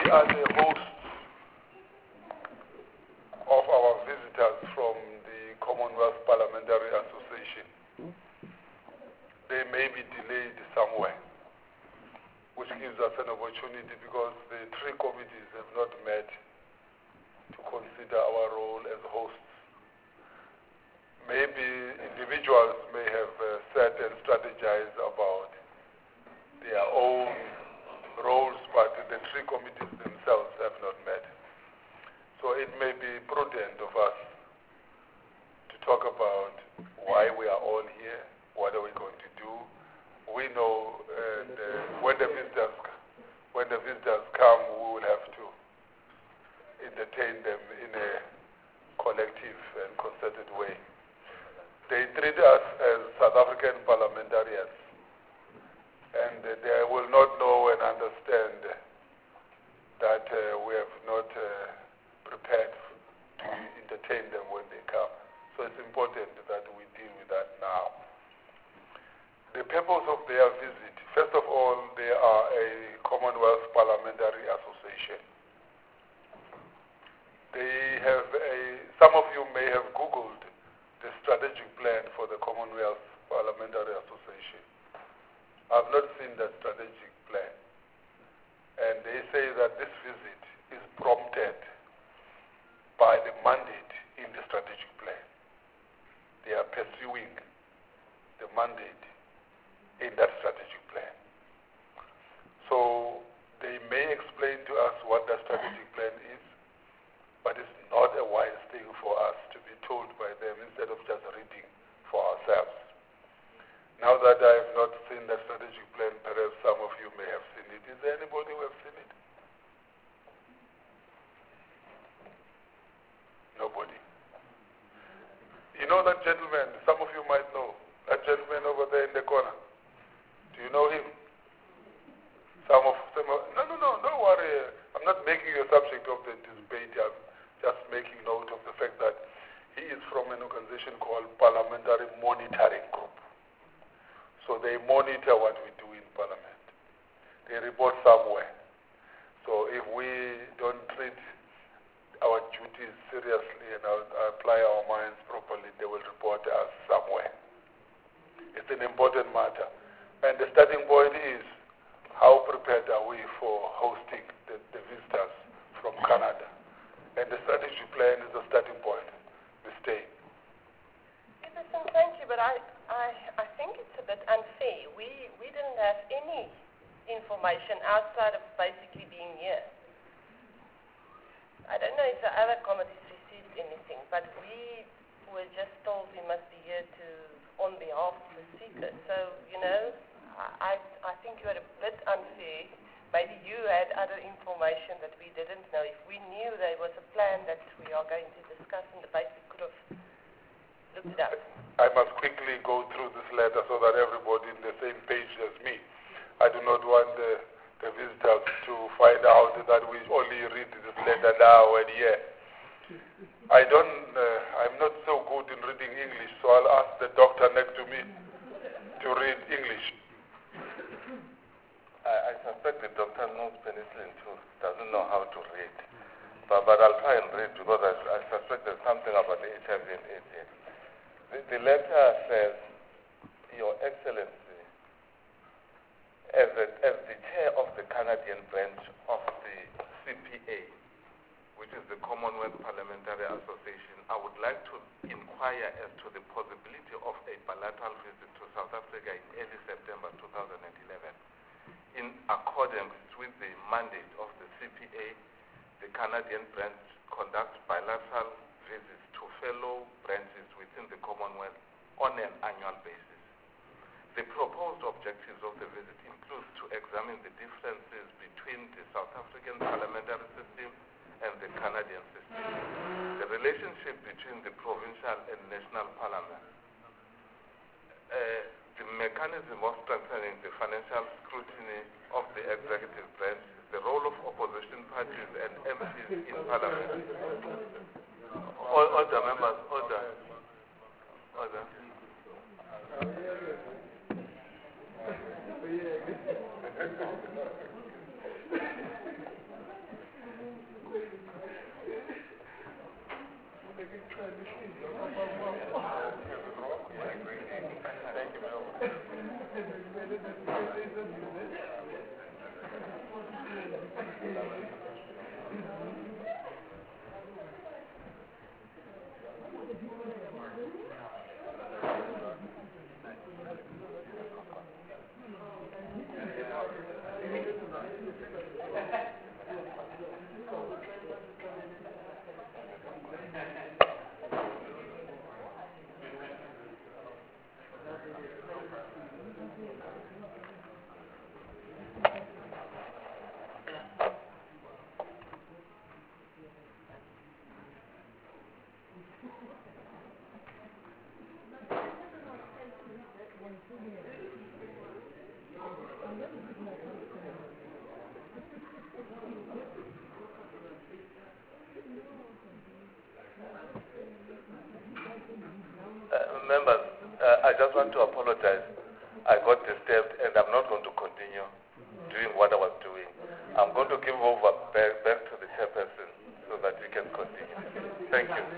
are the hosts of our visitors from the Commonwealth Parliamentary Association. They may be delayed somewhere, which gives us an opportunity because the three committees have not met to consider our role as hosts. Maybe individuals may have set and strategized about their own roles, but the three committees themselves have not met. So it may be prudent of us to talk about why we are all here, what are we going to do. We know when the visitors come, we will have to entertain them in a collective and concerted way. They treat us as South African parliamentarians, and they will not know and understand that we have not prepared to entertain them when they come. So it's important that we deal with that now. The purpose of their visit, first of all, they are a Commonwealth Parliamentary Association. They have some of you may have Googled the strategic plan for the Commonwealth Parliamentary Association. I've not seen that strategic plan. And they say that this visit is prompted by the mandate in the strategic plan. They are pursuing the mandate in that strategic plan. So they may explain to us what the strategic plan is, but it's not a wise thing for us to be told by them instead of just reading for ourselves. Now that I have not seen the strategic plan, perhaps some of you may have seen it. Is there anybody who have seen it? Nobody. You know that gentleman, some of you might know, that gentleman over there in the corner. Do you know him? No, don't worry. I'm not making you a subject of the debate. I'm just making note of the fact that he is from an organization called Parliamentary Monitoring Group. So they monitor what we do in Parliament. They report somewhere. So if we don't treat our duties seriously and apply our minds properly, they will report us somewhere. It's an important matter. And the starting point is, how prepared are we for hosting the visitors from Canada? And the strategy plan is the starting point. We stay. Peterson, thank you, but I think it's a bit unfair. We didn't have any information outside of basically being here. I don't know if the other committees received anything, but we were just told we must be here on behalf of the speaker. So, I think you are a bit unfair. Maybe you had other information that we didn't know. If we knew there was a plan that we are going to discuss in debate, we could have looked it up. I must quickly go through this letter so that everybody is on the same page as me. I do not want the visitors to find out that we only read this letter now and here. I'm not so good in reading English, so I'll ask the doctor next to me to read English. I suspect the doctor knows penicillin too, doesn't know how to read. But I'll try and read because I suspect there's something about the HIV and AIDS here. The letter says, Your Excellency, as the chair of the Canadian branch of the CPA, which is the Commonwealth Parliamentary Association, I would like to inquire as to the possibility of a bilateral visit to South Africa in early September 2011. In accordance with the mandate of the CPA, the Canadian branch conducts bilateral visits to fellow branches within the Commonwealth on an annual basis. The proposed objectives of the visit include to examine the differences between the South African parliamentary system and the Canadian system, the relationship between the provincial and national parliament, the mechanism of strengthening the financial scrutiny of the executive branch, the role of opposition parties and MPs in parliament. Order, members, order. Members, I just want to apologize. I got disturbed and I'm not going to continue doing what I was doing. I'm going to give over back to the chairperson so that we can continue. Thank you.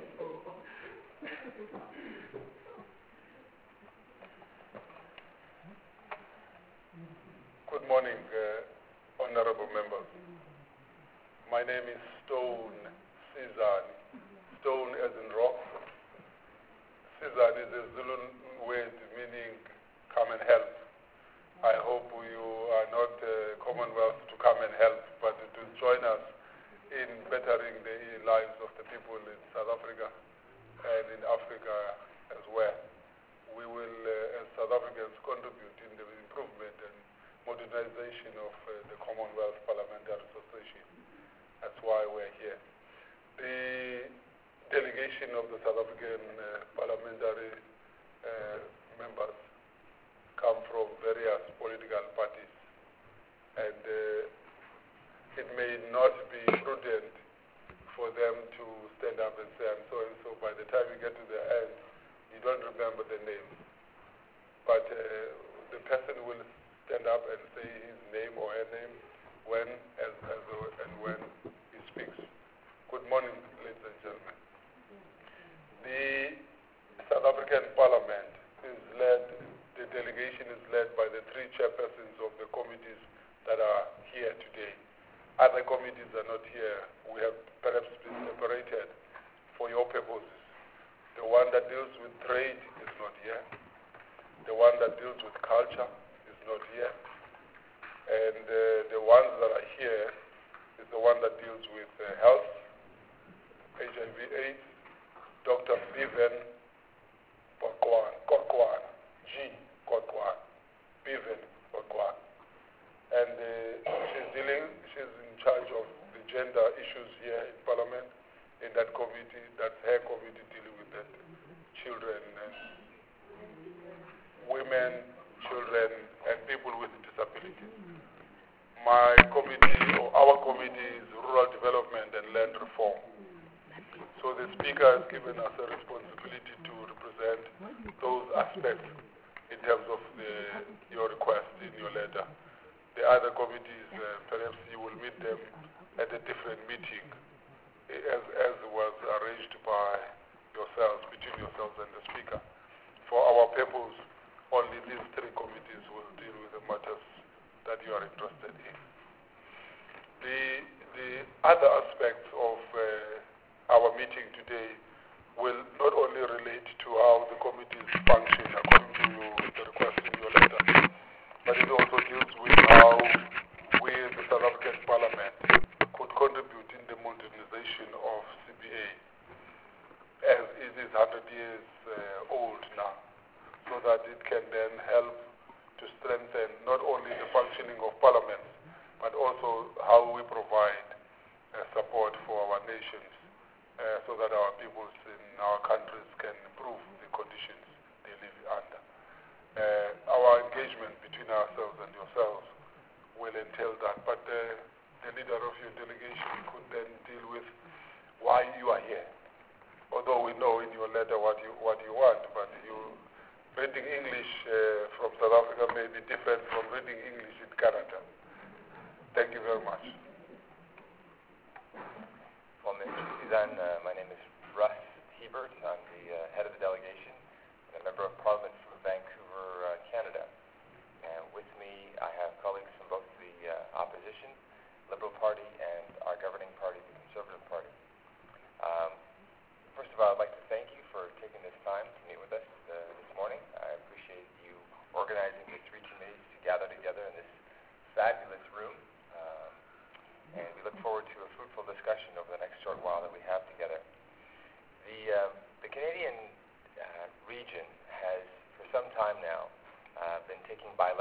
Good morning, honorable members. My name is Stone Sizan. Stone as in rock. Sizan is a Zulu word meaning come and help. I hope you are not Commonwealth to come and help, but to join us in bettering the lives of the people in South Africa and in Africa as well. We will, as South Africans, contribute in the improvement and modernization of the Commonwealth Parliamentary Association. That's why we're here. The delegation of the South African parliamentary members come from various political parties, and it may not be prudent for them to stand up and say, I'm so and so. By the time you get to the end, you don't remember the names. But the person will stand up and say his name or her name when and when he speaks. Good morning, ladies and gentlemen. The South African Parliament is led, the delegation is led by the three chairpersons of the committees that are here today. Other committees are not here. We have perhaps been separated for your purposes. The one that deals with trade is not here. The one that deals with culture is not here. And the ones that are here is the one that deals with health, HIV/AIDS, Dr. Bevan Korkwan, Bevan Korkwan. And she's in charge of the gender issues here in Parliament, in that committee. That's her committee dealing with that. Children, women, children, and people with disabilities. My committee, or our committee, is Rural Development and Land Reform. So the Speaker has given us a responsibility to represent those aspects in terms of your request in your letter. The other committees, perhaps you will meet them at a different meeting, as was arranged by yourselves, between yourselves and the Speaker. For our purpose, only these three committees will deal with the matters that you are interested in. The other aspects of our meeting today will not only relate to how the committees function according to the request in your letter, but it also deals with how we, the South African Parliament, could contribute in the modernization of CBA, as it is 100 years old now, so that it can then help to strengthen not only the functioning of Parliament, but also how we provide support for our nations, so that our peoples in our countries can improve the conditions they live under. Our engagement between ourselves and yourselves will entail that, but the leader of your delegation could then deal with why you are here. Although we know in your letter what you want, but reading English from South Africa may be different from reading English in Canada. Thank you very much. Well, Mr. Sizan, my name is Russ Hebert. I'm the head of the delegation and a member of Parliament from Vancouver, Canada.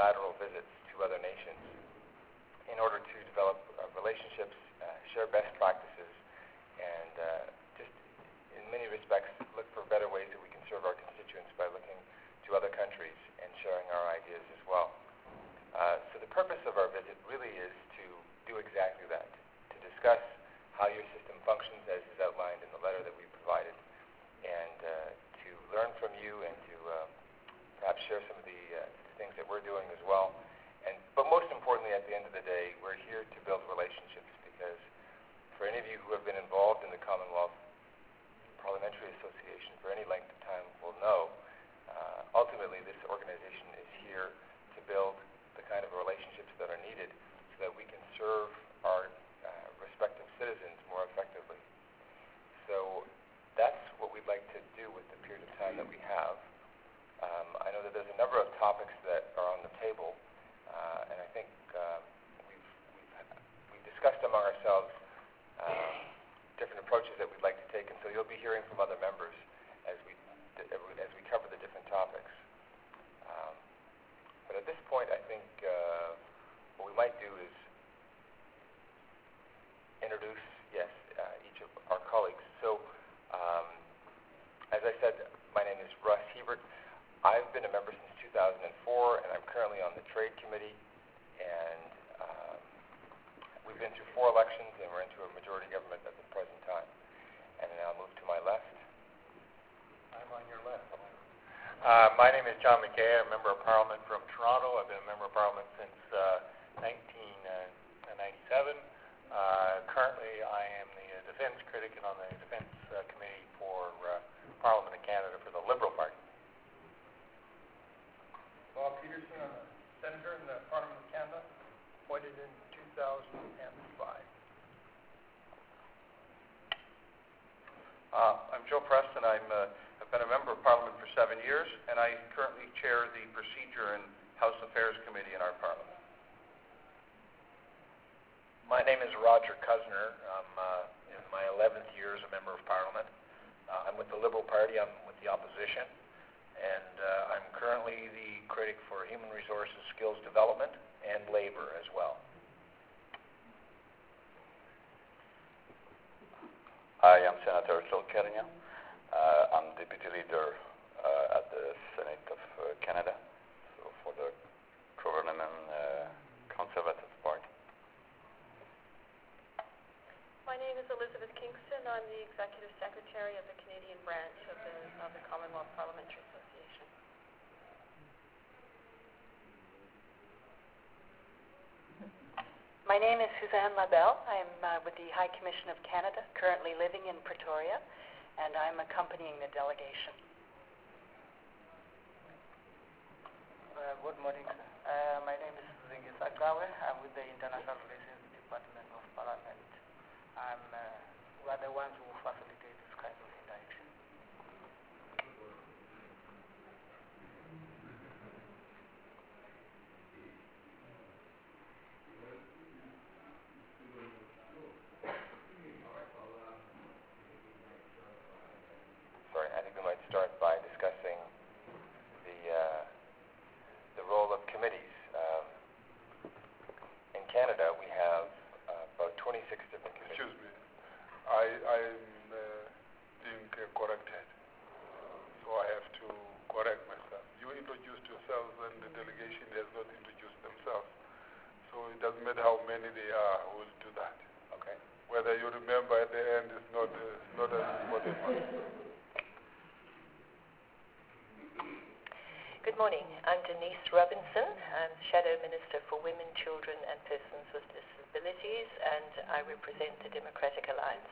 bilateral visits to other nations in order to develop relationships, share best practices, and just in many respects look for better ways that we can serve our constituents by looking to other countries and sharing our ideas as well. So the purpose of our visit really is to do exactly that, to discuss how your system functions as is outlined in the letter that we provided, and to learn from you and to perhaps share some of the things that we're doing as well. But most importantly, at the end of the day, we're here to build relationships, because for any of you who have been involved in the Commonwealth Parliamentary Association for any length of time will know, ultimately this organization is here to build the kind of relationships that are needed so that we can serve our respective citizens more effectively. So that's what we'd like to do with the period of time that we have. I know that there's a number of topics that are on the table, and I think we've discussed among ourselves different approaches that we'd like to take, and so you'll be hearing from other members as we cover the different topics. But at this point, I think what we might do is introduce, each of our colleagues. So, as I said, my name is Russ Hebert. I've been a member since 2004, and I'm currently on the Trade Committee, and we've been through 4 elections, and we're into a majority government at the present time. And then I'll move to my left. I'm on your left. My name is John McKay. I'm a member of Parliament from Toronto. I've been a member of Parliament since 1997. Currently, I am the Defence Critic and on the Defence Committee for Parliament of Canada for the Liberal Party. Bob Peterson, I'm a senator in the Parliament of Canada, appointed in 2005. I'm Joe Preston. I've been a member of Parliament for 7 years, and I currently chair the Procedure and House Affairs Committee in our Parliament. My name is Roger Cuzner. I'm in my 11th year as a member of Parliament. I'm with the Liberal Party. I'm with the opposition. And I'm currently the critic for Human Resources, Skills Development, and Labour as well. Hi, I'm Senator Phil Kernia. I'm Deputy Leader at the Senate of Canada, so for the Government Conservative Party. My name is Elizabeth Kingston. I'm the Executive Secretary of the Canadian branch of the Commonwealth Parliamentary Association. My name is Suzanne Labelle. I'm with the High Commission of Canada, currently living in Pretoria, and I'm accompanying the delegation. Good morning. My name is Zingi Sakawe. I'm with the International Relations Department of Parliament. We are the ones who facilitate this kind of interaction. Sorry, I think we might start by discussing the role of committees. In Canada, we have about 26 different committees. Excuse me. I'm being corrected, so I have to correct myself. You introduced yourselves, and the delegation has not introduced themselves. So it doesn't matter how many they are, who will do that. Okay. Whether you remember at the end is not as important. Good morning. I'm Denise Robinson. I'm Shadow Minister for Women, Children and Persons with Disabilities, and I represent the Democratic Alliance.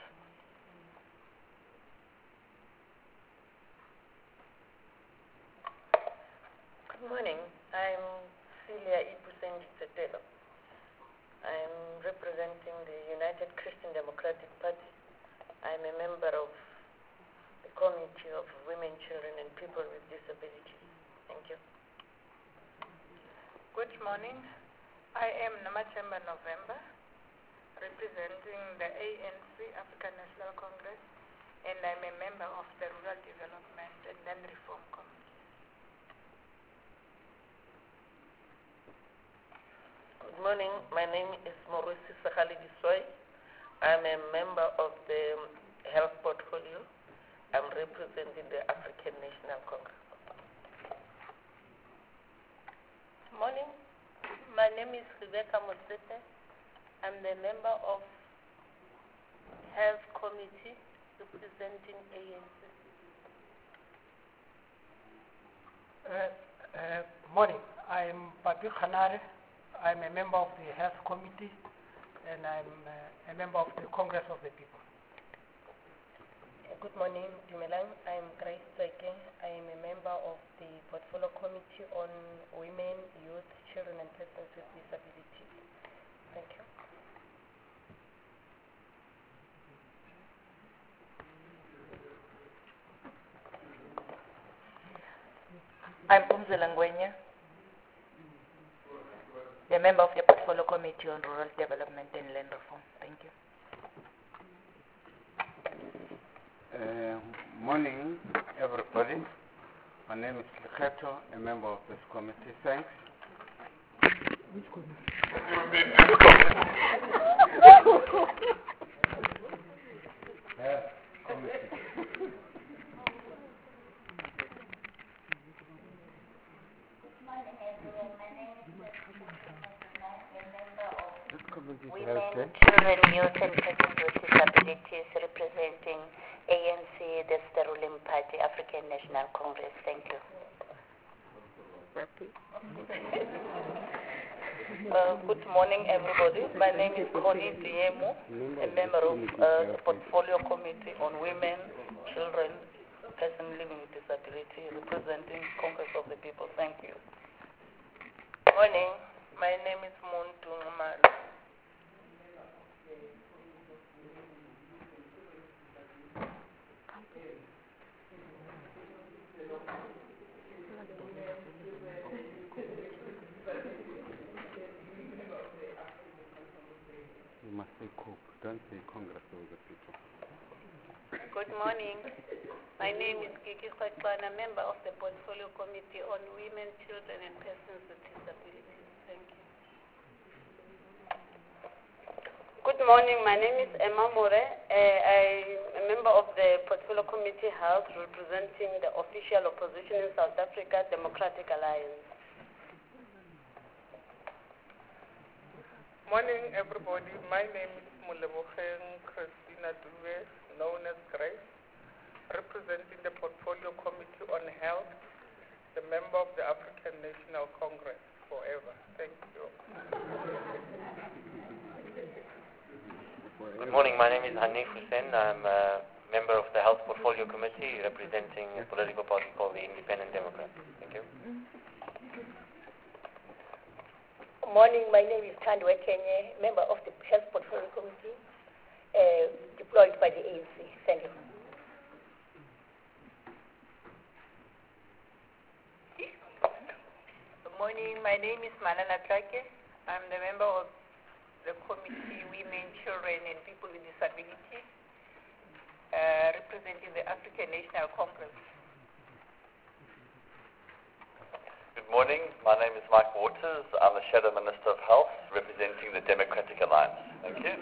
Good morning. I'm Celia Ipuseng-Tetelo. I'm representing the United Christian Democratic Party. I'm a member of the Committee of Women, Children and People with Disabilities. Thank you. Good morning. I am Namachemba November, representing the ANC, African National Congress, and I'm a member of the Rural Development and Land Reform Committee. Good morning. My name is Maurice Sakhali Diswai. I'm a member of the Health Portfolio. I'm representing the African National Congress. Morning. My name is Rebecca Mosete. I'm the member of Health Committee representing ANC. Morning. I'm Patrick Khanare. I'm a member of the Health Committee, and I'm a member of the Congress of the People. Good morning, Dumelang. I'm Grace Tseke. I am a member of the Portfolio Committee on Women, Youth, Children and Persons with Disabilities. Thank you. I'm Umzila Ngwenya, the member of the Portfolio Committee on Rural Development and Land Reform. Thank you. Morning, everybody. My name is Likato, a member of this committee. Thanks. Which committee? Committee. Women, Children, Youth and Persons with Disabilities, representing ANC, that's the ruling party, African National Congress. Thank you. Good morning, everybody. My name is Connie Diemo, a member of the Portfolio Committee on Women, Children, Persons Living with Disability, representing Congress of the People. Thank you. Morning. My name is Muntu Ngumalo. You must say COPE, don't say Congress of the People. Good morning. My name is Kiki Khwekwana, member of the Portfolio Committee on Women, Children and Persons with Disabilities. Thank you. Good morning. My name is Emma More. I'm a member of the Portfolio Committee Health, representing the official opposition in South Africa, Democratic Alliance. Morning, everybody. My name is Muleboheng Christina Dube, known as Grace, representing the Portfolio Committee on Health, the member of the African National Congress forever. Thank you. Good morning. My name is Hanif Hussain. I'm a member of the Health Portfolio Committee, representing a political party called the Independent Democrats. Thank you. Morning, my name is Tandwe Kenye, member of the Health Portfolio Committee, deployed by the ANC. Thank you. Good morning, my name is Malala Trake. I'm the member of the Committee Women, Children and People with Disabilities, representing the African National Congress. Good morning. My name is Mike Waters. I'm the Shadow Minister of Health, representing the Democratic Alliance. Thank you.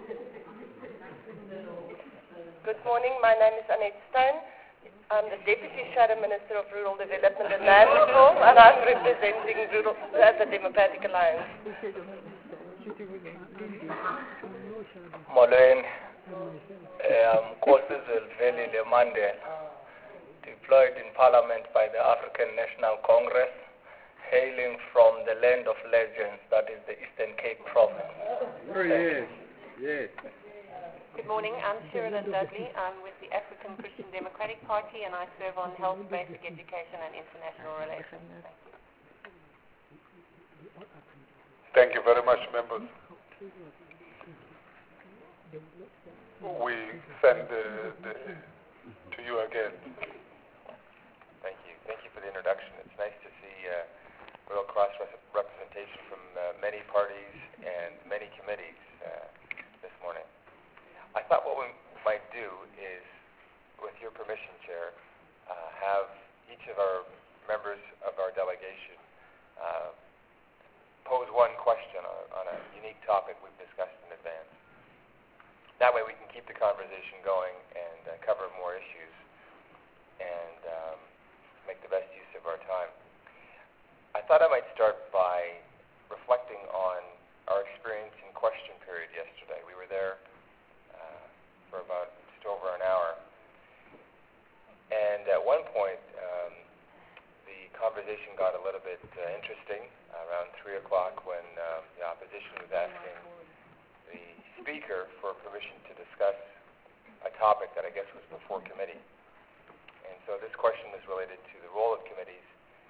Good morning. My name is Annette Stein. I'm the Deputy Shadow Minister of Rural Development and Land Reform, and I'm representing the Democratic Alliance. Molweni. I'm Nkosazana Velile Mandela, deployed in Parliament by the African National Congress, hailing from the land of legends, that is the Eastern Cape Province. Oh, yes, yes. Good morning, I'm Sheridan Dudley. I'm with the African Christian Democratic Party and I serve on health, basic education and international relations. Thank you very much, members. We send to you again. Thank you. Thank you for the introduction. It's nice to see real cross-representation from many parties and many committees this morning. I thought what we might do is, with your permission, Chair, have each of our members of our delegation pose one question topic we've discussed in advance. That way we can keep the conversation going and cover more issues and make the best use of our time. I thought I might start by reflecting on our experience in question period yesterday. We were there for about just over an hour. And at one point, the conversation got a little bit interesting around 3 o'clock when the opposition was asking the speaker for permission to discuss a topic that I guess was before committee. And so this question was related to the role of committees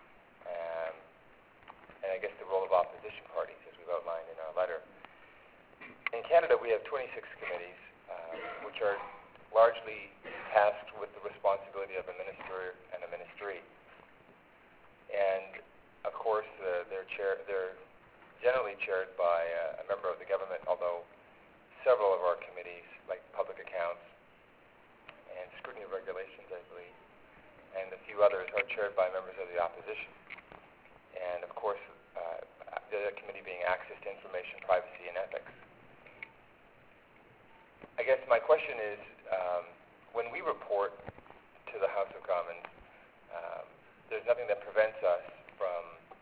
and I guess the role of opposition parties, as we've outlined in our letter. In Canada, we have 26 committees, which are largely tasked with the responsibility of a minister and a ministry. And, of course, they're generally chaired by a member of the government, although several of our committees, like public accounts and scrutiny of regulations, I believe, and a few others are chaired by members of the opposition. And, of course, the other committee being access to information, privacy, and ethics. I guess my question is, when we report to the House of Commons, there's nothing that prevents us from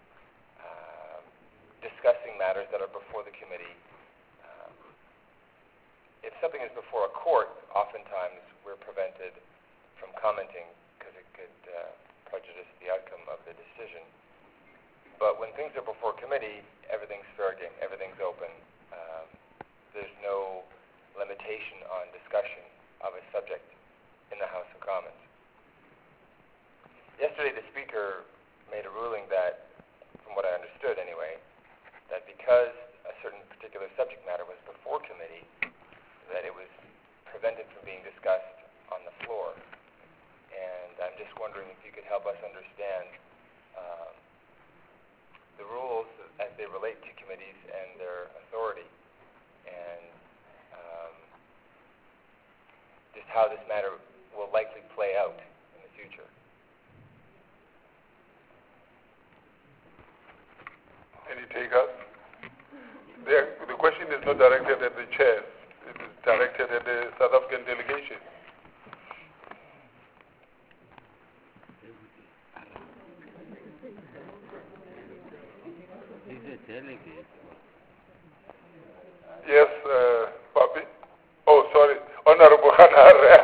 discussing matters that are before the committee. If something is before a court, oftentimes we're prevented from commenting because it could prejudice the outcome of the decision. But when things are before committee, everything's fair game, everything's open. There's no limitation on discussion of a subject in the House of Commons. Yesterday, the Speaker made a ruling that, from what I understood anyway, that because a certain particular subject matter was before committee, that it was prevented from being discussed on the floor. And I'm just wondering if you could help us understand the rules as they relate to committees and their authority, and just how this matter will likely play out in the future. Any takers? The question is not directed at the chair. It is directed at the South African delegation. Delegate. Yes, Papi. Oh, sorry, Honorable Hanare.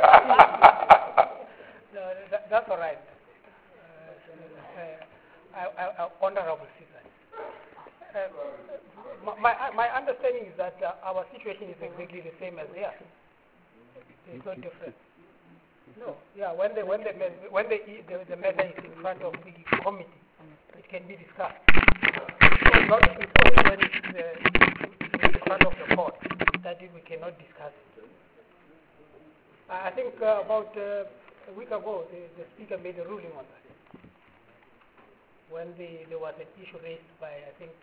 No, that's all right. Honorable Caesar. My understanding is that our situation is exactly the same as theirs. It's not different. No, yeah. When the matter is in front of the committee, it can be discussed. Not when it's in front of the court that we cannot discuss it. I think about a week ago, the Speaker made a ruling on that. When there was an issue raised by, I think,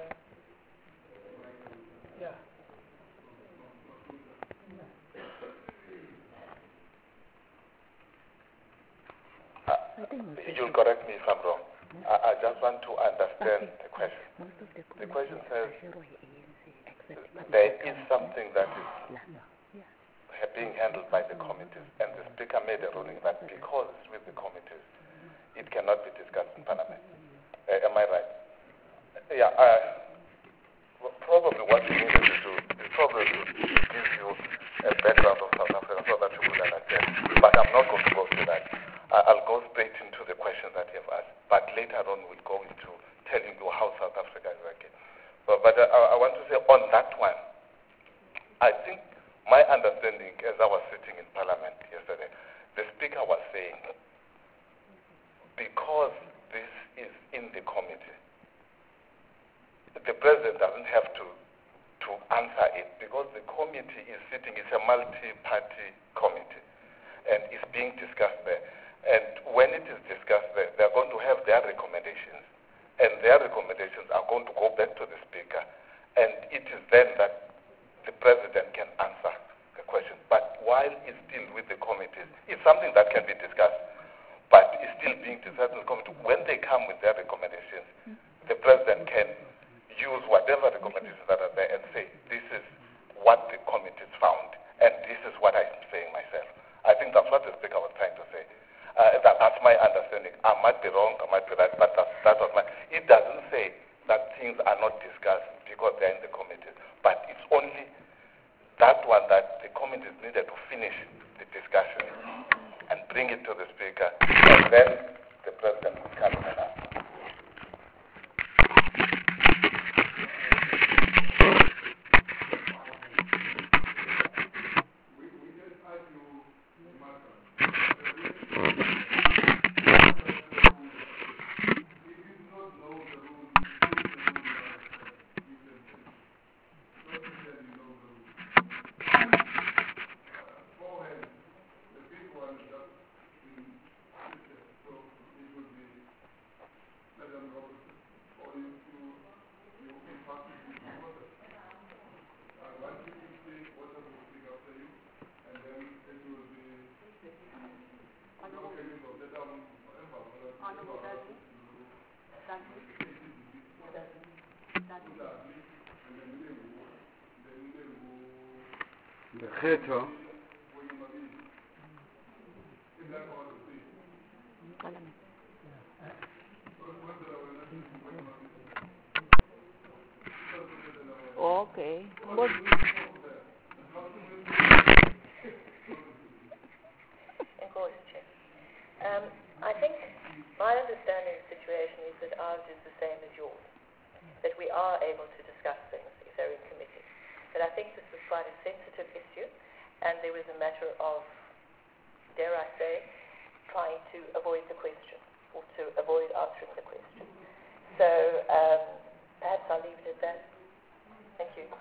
You'll correct me if I'm wrong. I just want to understand the question. The question says there is something that is being handled by the committees, and the Speaker made a ruling that because it's with the committees, it cannot be discussed in Parliament. Am I right? Yeah. Probably what we needed to do is probably to give you a background of South Africa so that you could understand. But I'm not going to go through that. I'll go straight into the questions that you have asked. But later on, we'll go into telling you how South Africa is working. But I want to say on that one, I think my understanding as I was sitting in Parliament yesterday, the Speaker was saying, because this is in the committee, the President doesn't have to answer it because the committee is sitting, it's a multi-party committee, and it's being discussed there. And when it is discussed there, they're going to have their recommendations, and their recommendations are going to go back to the Speaker, and it is then that the President can answer the question. But while it's still with the committees, it's something that can be discussed, but it's still being discussed in the committee. When they come with their recommendations, the President can use whatever recommendations that are there and say, people there in the committees. But it's only that one that the committees needed to finish the discussion and bring it to the Speaker, and then the President would come in and answer. Lekgetho. Okay. I think my understanding of the situation is that ours is the same as yours, that we are able to discuss things if they're in committee. But I think this was quite a sensitive issue, and there was a matter of, dare I say, trying to avoid the question, or to avoid answering the question. So perhaps I'll leave it at that. Thank you.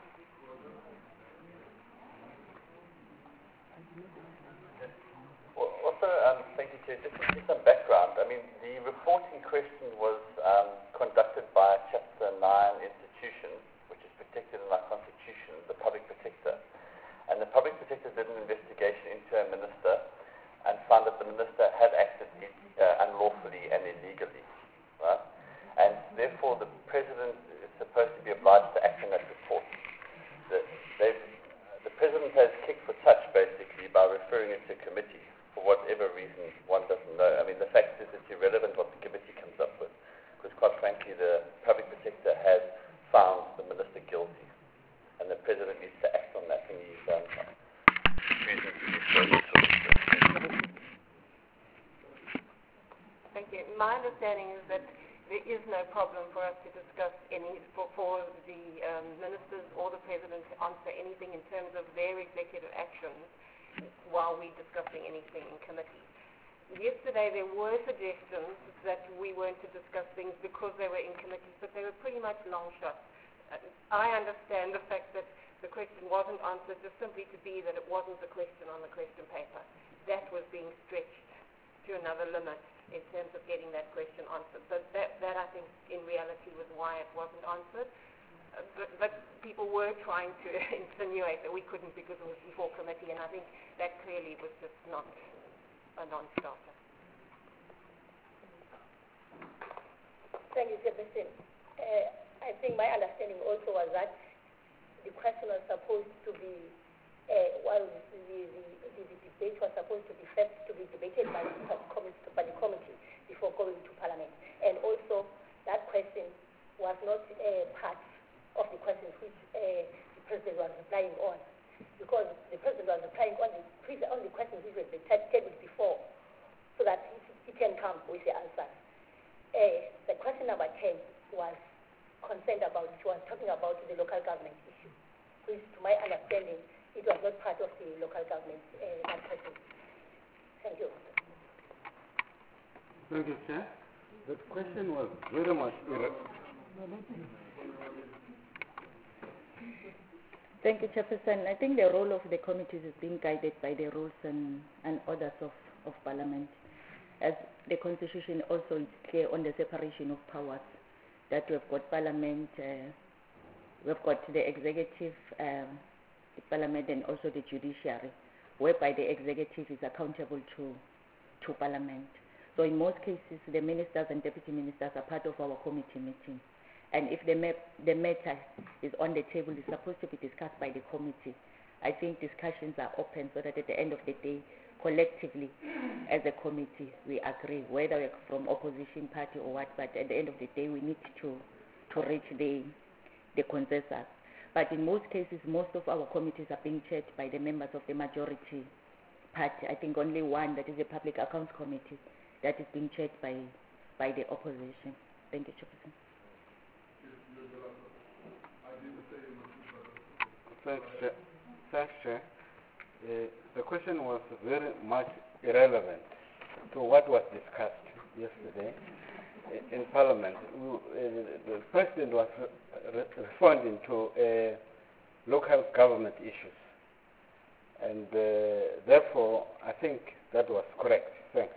Also, thank you, Chair. Just to give some background, I mean, the report in question was conducted by a Chapter 9 institution, which is protected in our Constitution, the Public Protector. And the Public Protector did an investigation into a minister and found that the minister had acted unlawfully and illegally. Right? And therefore, the President is supposed to be obliged to act on that report. The President has kicked for touch, basically, by referring it to committee. For whatever reason, one doesn't know. I mean, the fact is it's irrelevant what the committee comes up with, because quite frankly, the Public Protector has found the minister guilty, and the President needs to act on that, and he's refusing to do so. Thank you. My understanding is that there is no problem for us to discuss any, for the ministers or the President to answer anything in terms of their executive actions while we're discussing anything in committee. Yesterday there were suggestions that we weren't to discuss things because they were in committee, but they were pretty much long shots. I understand the fact that the question wasn't answered just simply to be that it wasn't the question on the question paper. That was being stretched to another limit in terms of getting that question answered. So that I think in reality was why it wasn't answered. But people were trying to insinuate that we couldn't because it was before committee, and I think that clearly was just not a non-starter. Thank you, Chairperson. I think my understanding also was that the question was supposed to be, the debate was supposed to be first to be debated by the committee before going to Parliament. And also, that question was not part of the questions which the President was replying on, because the President was replying on the questions which were tabled before, so that he can come with the answers. The question number 10 was talking about the local government issue, which to my understanding, it was not part of the local government, that question. Thank you. Thank you, Chair. That question was very much Thank you, Chairperson. I think the role of the committees is being guided by the rules and orders of Parliament. As the Constitution also is clear on the separation of powers, that we've got Parliament, we've got the executive, the Parliament, and also the judiciary, whereby the executive is accountable to Parliament. So in most cases, the ministers and deputy ministers are part of our committee meeting. And if the matter is on the table, it's supposed to be discussed by the committee. I think discussions are open so that at the end of the day, collectively, as a committee, we agree, whether we're from opposition party or what, but at the end of the day, we need to reach the the consensus. But in most cases, most of our committees are being chaired by the members of the majority party. I think only one, that is the Public Accounts Committee, that is being chaired by the opposition. Thank you, Chairperson. Thanks, Chair. The question was very much irrelevant to what was discussed yesterday in Parliament. The President was responding to local government issues, and therefore I think that was correct. Thanks.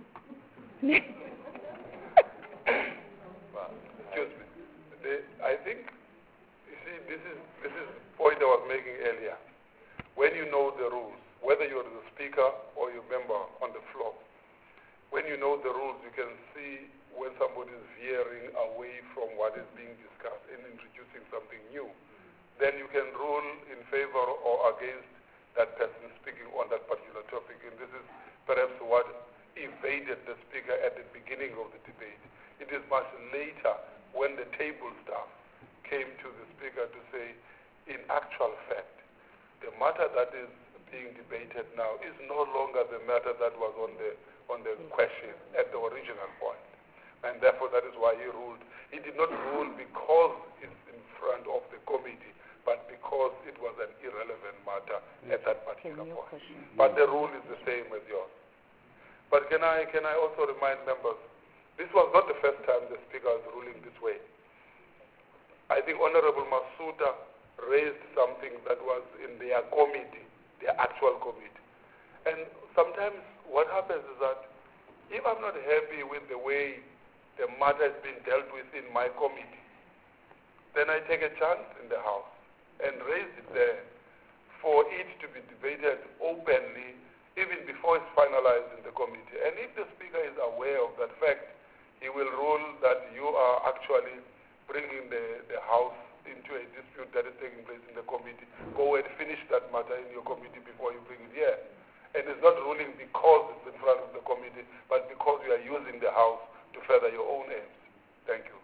Well, excuse me. I think, you see, this is the point I was making earlier. When you know the rules, whether you're the speaker or your member on the floor, when you know the rules, you can see when somebody is veering away from what is being discussed and introducing something new. Then you can rule in favor or against that person speaking on that particular topic. And this is perhaps what evaded the speaker at the beginning of the debate. It is much later when the table staff came to the speaker to say, in actual fact, the matter that is being debated now is no longer the matter that was on the question at the original point. And therefore, that is why he ruled. He did not rule because it's in front of the committee, but because it was an irrelevant matter at that particular point. But the rule is the same as yours. But can I also remind members, this was not the first time the speaker was ruling this way. I think Honorable Masuta raised something that was in their committee, their actual committee. And sometimes what happens is that if I'm not happy with the way the matter has been dealt with in my committee, then I take a chance in the House and raise it there for it to be debated openly even before it's finalized in the committee. And if the Speaker is aware of that fact, he will rule that you are actually bringing the House into a dispute that is taking place in the committee. Go and finish that matter in your committee before you bring it here. And it's not ruling because it's in front of the committee, but because you are using the House to further your own aims. Thank you.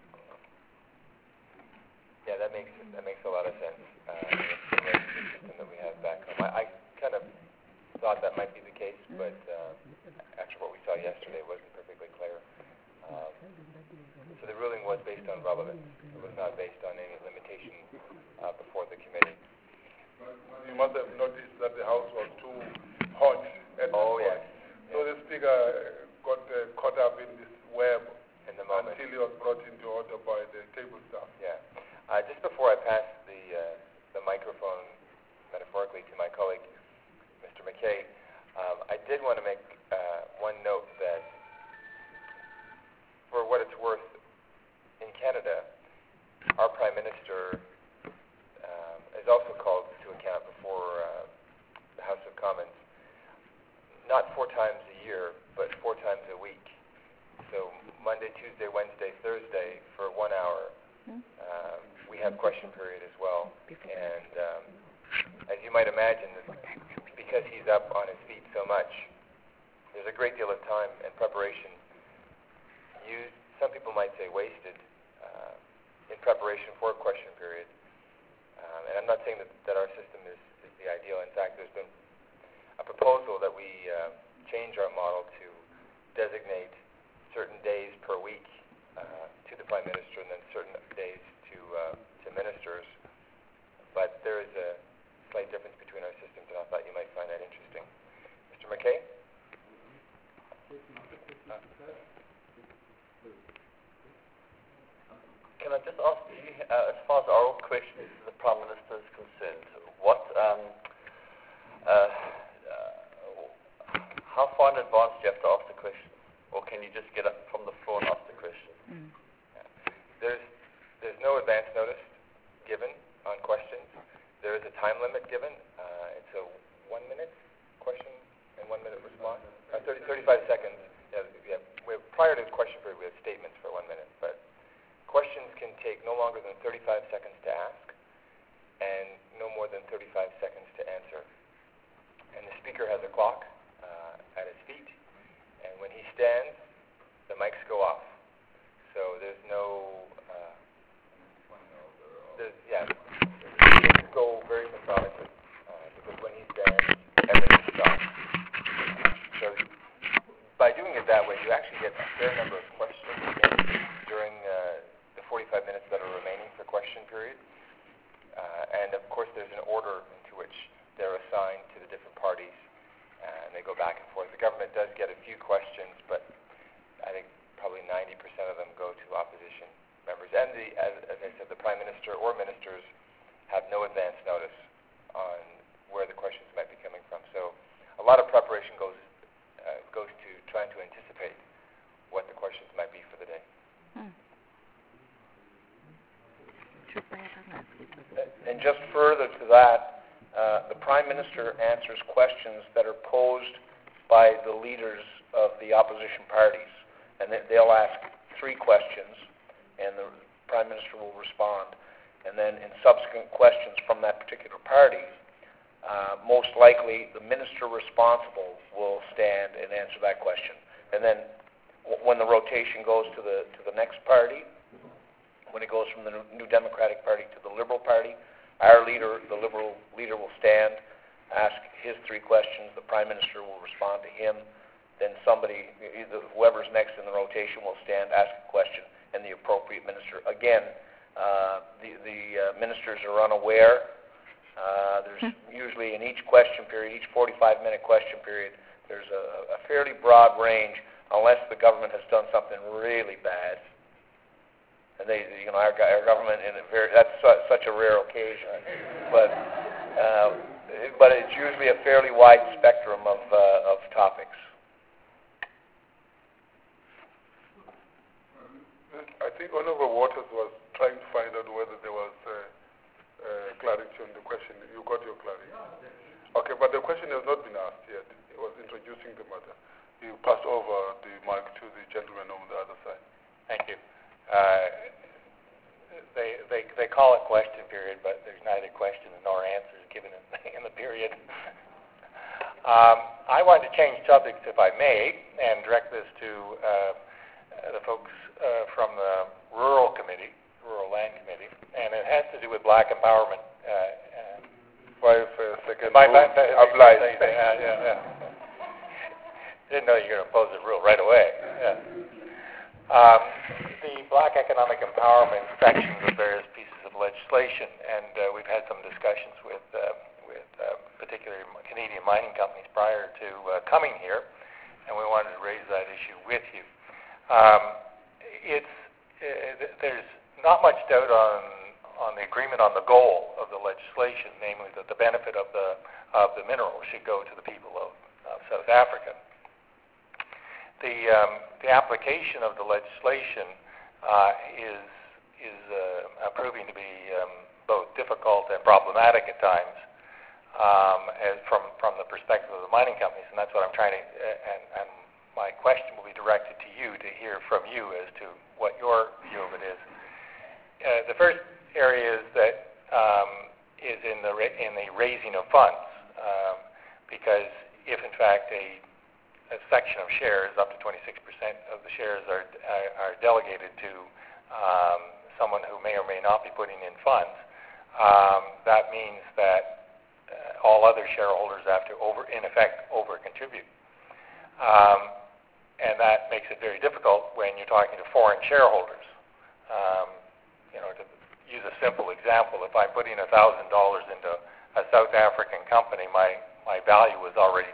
Yeah, that makes a lot of sense. The system that we have back home. I kind of thought that might be the case, but after what we saw yesterday, it wasn't perfectly clear. So the ruling was based on relevance. It was not based on any limitation before the committee. You must have noticed that the House was too hot at this point. So the Speaker got caught up in this web in the moment until he was brought into order by the table staff. Yeah. Just before I pass the microphone, metaphorically, to my colleague, Mr. McKay, I did want to make one note that, for what it's worth, in Canada, our Prime Minister is also called to account before the House of Commons, not 4 times a year, but 4 times a week. So Monday, Tuesday, Wednesday, Thursday, for 1 hour, we have question period as well. And as you might imagine, because he's up on his feet so much, there's a great deal of time and preparation used, some people might say wasted, in preparation for a question period. And I'm not saying that our system is the ideal. In fact, there's been a proposal that we change our model to designate certain days per week to the Prime Minister and then certain days to ministers. But there is a slight difference between our systems, and I thought you might find that interesting. Mr. McKay? Can I just ask you, as far as oral questions to the Prime Minister is concerned, how far in advance do you have to ask the question? Or can you just get up from the floor and ask the question? Yeah. There's no advance notice given on questions. There is a time limit given. It's a 1-minute question and 1-minute response. 35 seconds. Prior to the question period, we have statements for 1 minute, but questions can take no longer than 35 seconds to ask and no more than 35 seconds to answer. And the speaker has a clock at his feet, and when he stands, the mics go off. So there's no things go very methodically, because when he's done, everything's done. So by doing it that way, you actually get a fair number of questions during the 45 minutes that are remaining for question period. And of course, there's an order into which they're assigned to the different parties, and they go back and forth. The government does get a few questions, but I think probably 90% of them go to opposition members. And as I said, the Prime Minister or ministers have no advance notice on where the questions might be coming from. So a lot of preparation goes to trying to anticipate what the questions might be for the day. And just further to that, the Prime Minister answers questions that are posed by the leaders of the opposition parties. And they'll ask 3 questions, and the Prime Minister will respond. And then in subsequent questions from that particular party, most likely the minister responsible will stand and answer that question. And then when the rotation goes to the next party, when it goes from the New Democratic Party to the Liberal Party, our leader, the Liberal leader, will stand, ask his 3 questions. The Prime Minister will respond to him. Then somebody, whoever's next in the rotation, will stand, ask a question, and the appropriate minister. Again, the ministers are unaware. There's usually in each question period, each 45-minute question period, there's a fairly broad range, unless the government has done something really bad. And our government, that's such a rare occasion. But it's usually a fairly wide spectrum of topics. I think Honorable Waters was trying to find out whether there was clarity on the question. You got your clarity? Okay, but the question has not been asked yet. He was introducing the matter. You pass over the mic to the gentleman on the other side. Thank you. They call it question period, but there's neither question nor answers given in the period. I want to change subjects, if I may, and direct this to the folks from the Rural Land Committee, and it has to do with black empowerment. Why for a second? Obliged. Didn't know you were going to pose the rule right away. The black economic empowerment sections of various pieces of legislation, and we've had some discussions with particularly Canadian mining companies prior to coming here, and we wanted to raise that issue with you. There's not much doubt on the agreement on the goal of the legislation, namely that the benefit of the mineral should go to the people of South Africa. The application of the legislation is proving to be both difficult and problematic at times, as from the perspective of the mining companies, and that's what I'm trying to. And my question will be directed to you to hear from you as to what your view of it is. The first area is that is in the raising of funds, because if in fact a section of shares, up to 26% of the shares, are delegated to someone who may or may not be putting in funds, that means that all other shareholders have to over-contribute. And that makes it very difficult when you're talking to foreign shareholders. To use a simple example, if I'm putting $1,000 into a South African company, my value is already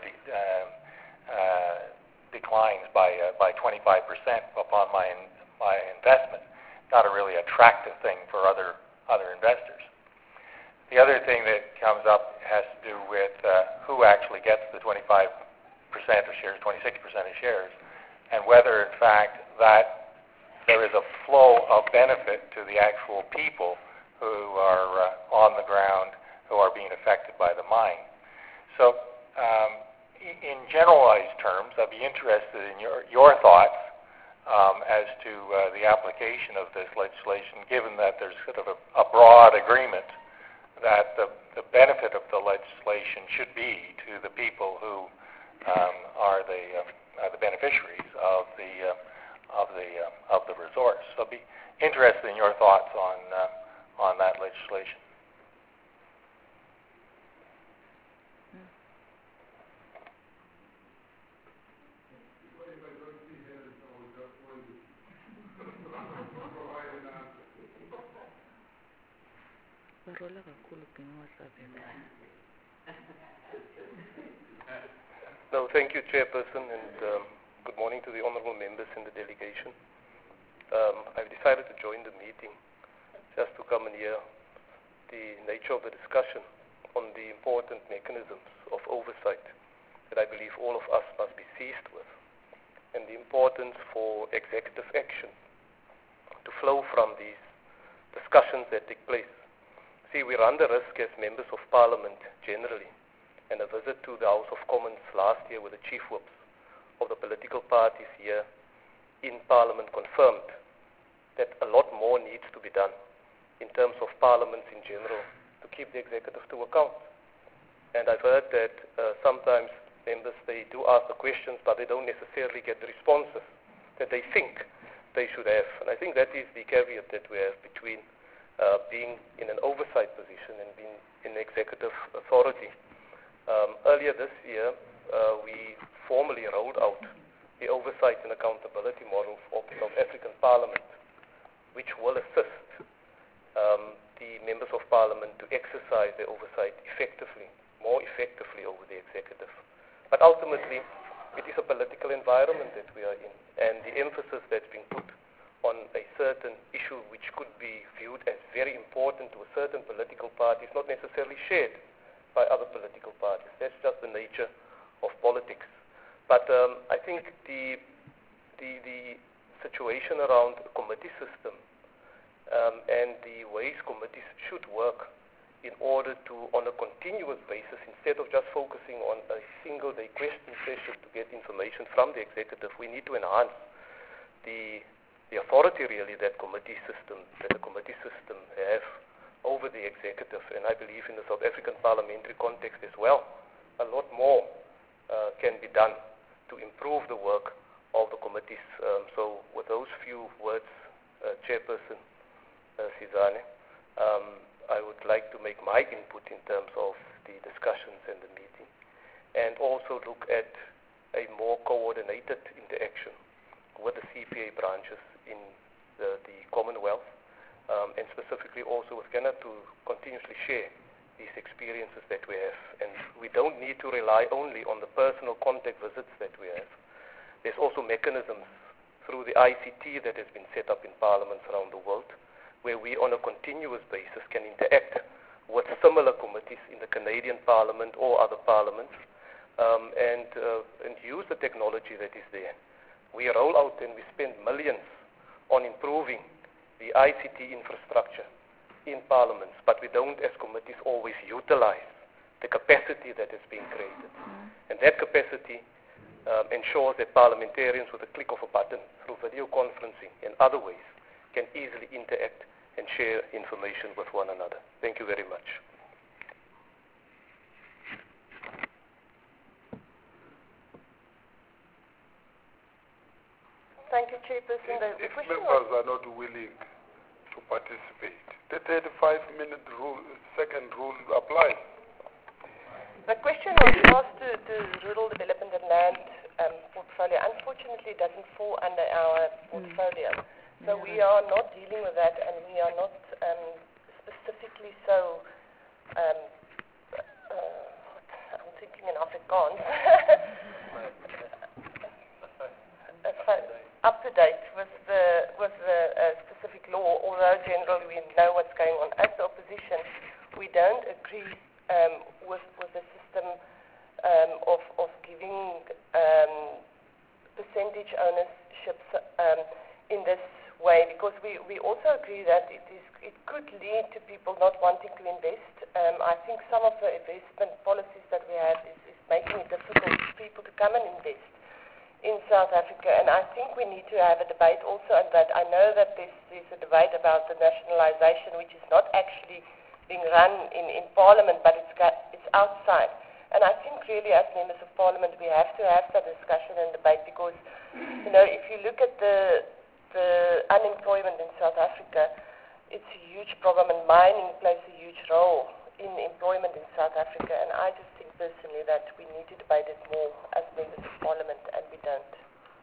declines by 25% upon my investment. Not a really attractive thing for other investors. The other thing that comes up has to do with who actually gets the 25% of shares, 26% of shares, and whether in fact that there is a flow of benefit to the actual people who are on the ground, who are being affected by the mine. So in generalized terms, I'd be interested in your thoughts as to the application of this legislation, given that there's sort of a broad agreement that the benefit of the legislation should be to the people who are the beneficiaries of the resource. So I'd be interested in your thoughts on that legislation. No, thank you, Chairperson, and good morning to the honourable members and the delegation. I've decided to join the meeting just to come and hear the nature of the discussion on the important mechanisms of oversight that I believe all of us must be seized with, and the importance for executive action to flow from these discussions that take place. See, we run the risk as members of Parliament generally, and a visit to the House of Commons last year with the chief whips of the political parties here in Parliament confirmed that a lot more needs to be done in terms of parliaments in general to keep the executive to account. And I've heard that sometimes members, they do ask the questions, but they don't necessarily get the responses that they think they should have. And I think that is the caveat that we have between being in an oversight position and being in executive authority. Earlier this year, we formally rolled out the oversight and accountability model of the South African Parliament, which will assist the members of Parliament to exercise their oversight more effectively over the executive. But ultimately, it is a political environment that we are in, and the emphasis that's being put on a certain issue which could be viewed as very important to a certain political party is not necessarily shared by other political parties. That's just the nature of politics. But I think the situation around the committee system and the ways committees should work in order to, on a continuous basis, instead of just focusing on a single day question session to get information from the executive, we need to enhance the authority really that the committee system have over the executive. And I believe in the South African parliamentary context as well, a lot more can be done to improve the work of the committees. So with those few words, Chairperson Sizane, I would like to make my input in terms of the discussions and the meeting, and also look at a more coordinated interaction with the CPA branches in the Commonwealth, and specifically also with Ghana, to continuously share these experiences that we have. And we don't need to rely only on the personal contact visits that we have. There's also mechanisms through the ICT that has been set up in parliaments around the world, where we on a continuous basis can interact with similar committees in the Canadian Parliament or other parliaments, and use the technology that is there. We roll out and we spend millions on improving the ICT infrastructure in parliaments, but we don't as committees always utilize the capacity that is being created. And that capacity ensures that parliamentarians, with a click of a button through video conferencing and other ways, can easily interact and share information with one another. Thank you very much. Thank you, Chairperson. If members are not willing to participate, the 35-minute rule, second rule applies. The question was asked to Rural Development and Land portfolio. Unfortunately, it doesn't fall under our portfolio. So we are not dealing with that, and we are not specifically so, I'm thinking in Afrikaans, up to date with the specific law, although generally we know what's going on. As the opposition, we don't agree with the system of giving percentage ownerships in this way, because we also agree that it could lead to people not wanting to invest. I think some of the investment policies that we have is making it difficult for people to come and invest in South Africa, and I think we need to have a debate also on that. I know that there's a debate about the nationalization, which is not actually being run in Parliament, but it's outside. And I think really as members of Parliament we have to have that discussion and debate, because, you know, if you look at the unemployment in South Africa, it's a huge problem, and mining plays a huge role in employment in South Africa, and I just think personally that we need to debate it more as members of parliament, and we don't.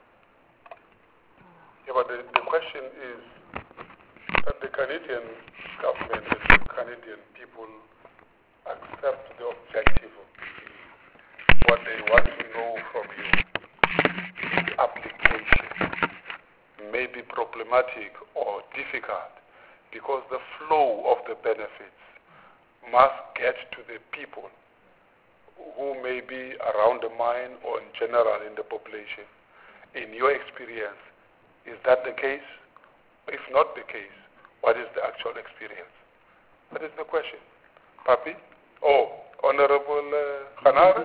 Yeah, but the question is that the Canadian government and the Canadian people accept the objective of what they want to know from you. The application may be problematic or difficult because the flow of the benefits must get to the people who may be around the mine or in general in the population. In your experience, is that the case? If not the case, what is the actual experience? That is the question. Papi? Oh, Honorable Hanara?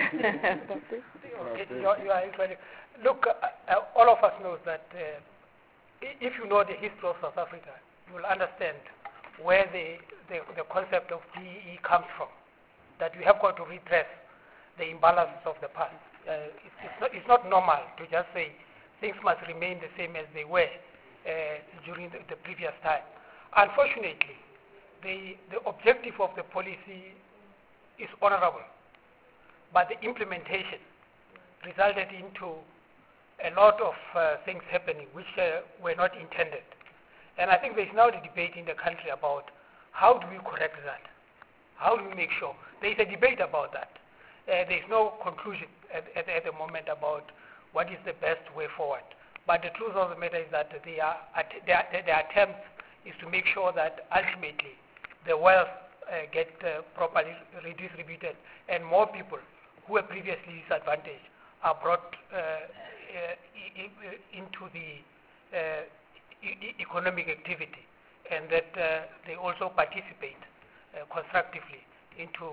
Look, all of us know that if you know the history of South Africa, you will understand where the concept of DEE comes from, that we have got to redress the imbalances of the past. It's not normal to just say things must remain the same as they were during the previous time. Unfortunately, the objective of the policy is honorable, but the implementation resulted into a lot of things happening which were not intended. And I think there's now the debate in the country about how do we correct that? How do we make sure? There's a debate about that. There's no conclusion at the moment about what is the best way forward. But the truth of the matter is that the attempt is to make sure that ultimately the wealth get properly redistributed and more people who were previously disadvantaged are brought into the economic activity, and that they also participate constructively into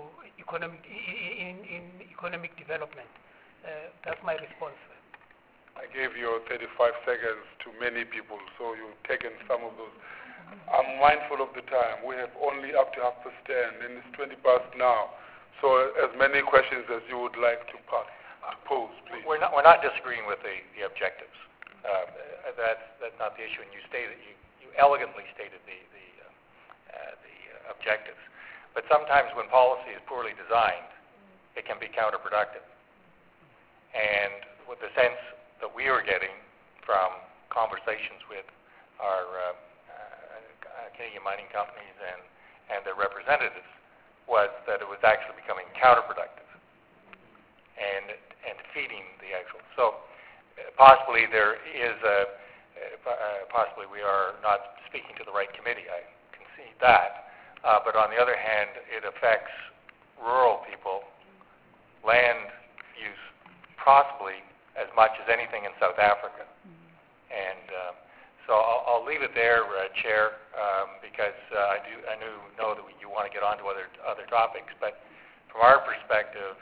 economic development. That's my response. I gave you 35 seconds to many people, so you've taken some of those. I'm mindful of the time. We have only up to 10:30, and it's 20 past now. So as many questions as you would like to pose, please. We're not disagreeing with the objectives. That's not the issue. And you elegantly stated the objectives. But sometimes when policy is poorly designed, it can be counterproductive. And with the sense that we were getting from conversations with our Canadian mining companies and their representatives was that it was actually becoming counterproductive and defeating the actual. So possibly there is possibly we are not speaking to the right committee. I concede that. But on the other hand, it affects rural people, land use, possibly as much as anything in South Africa. And so I'll leave it there, Chair, because I know that you want to get on to other topics. But from our perspective,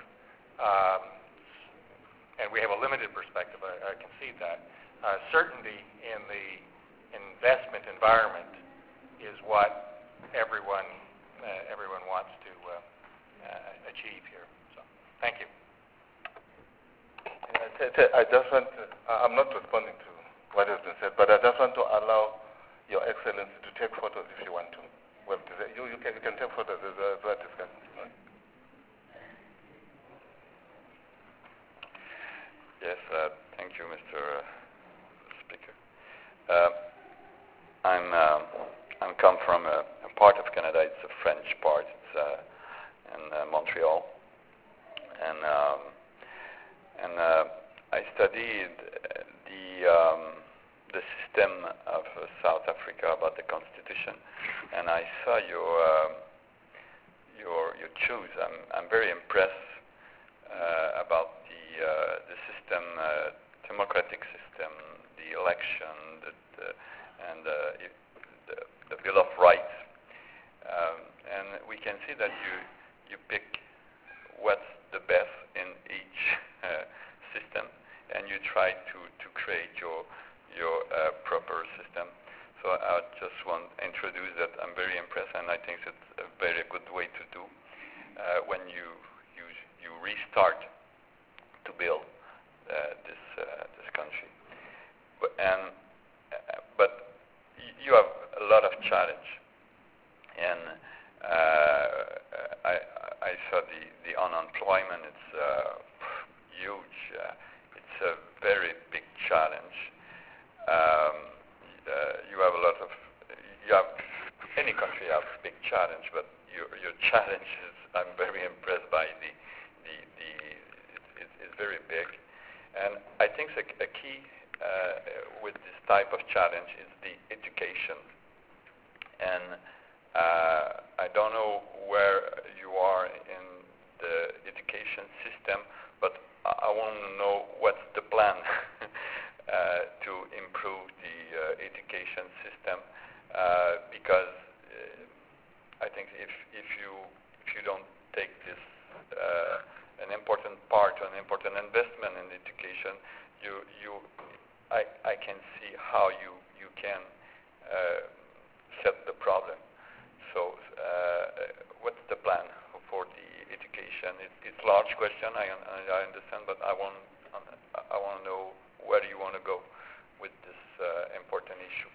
and we have a limited perspective, I concede that, certainty in the investment environment is what everyone wants to achieve here. So, thank you. I just want to, I'm not responding to what has been said, but I just want to allow Your Excellency to take photos if you want to. Well, you can take photos as a discussion. Yes, thank you, Mr. Speaker. I'm come from a part of Canada. It's a French part. It's in Montreal, and I studied the system of South Africa about the Constitution, and I saw your choose. I'm very impressed about the system, democratic system, the election, and the Bill of Rights, and we can see that you pick what's the best in each system, and you try to create your proper system. So I just want to introduce that I'm very impressed, and I think it's a very good way to do when you restart to build this country. But you have a lot of challenge, and I saw the unemployment. It's huge. It's a very big challenge. You have a lot of. You have any country have a big challenge, but your challenge is. I'm very impressed by it's very big, and I think a key with this type of challenge is the education. And I don't know where you are in the education system, but I want to know what's the plan to improve the education system, because I think if you don't take this an important part, an important investment in education, I can see how you can set the problem. So what's the plan for the education? It's a large question, I understand, but I want to know where you want to go with this important issue.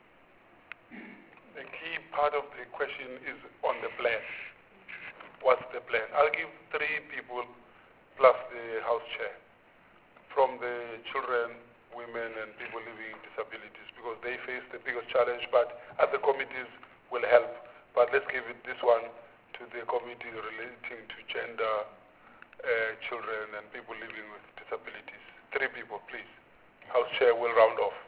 The key part of the question is on the plan. What's the plan? I'll give 3 people plus the House Chair from the children, women, and people living with disabilities, because they face the biggest challenge, but other committees will help. But let's give this one to the committee relating to gender, children, and people living with disabilities. 3 people, please. House Chair will round off.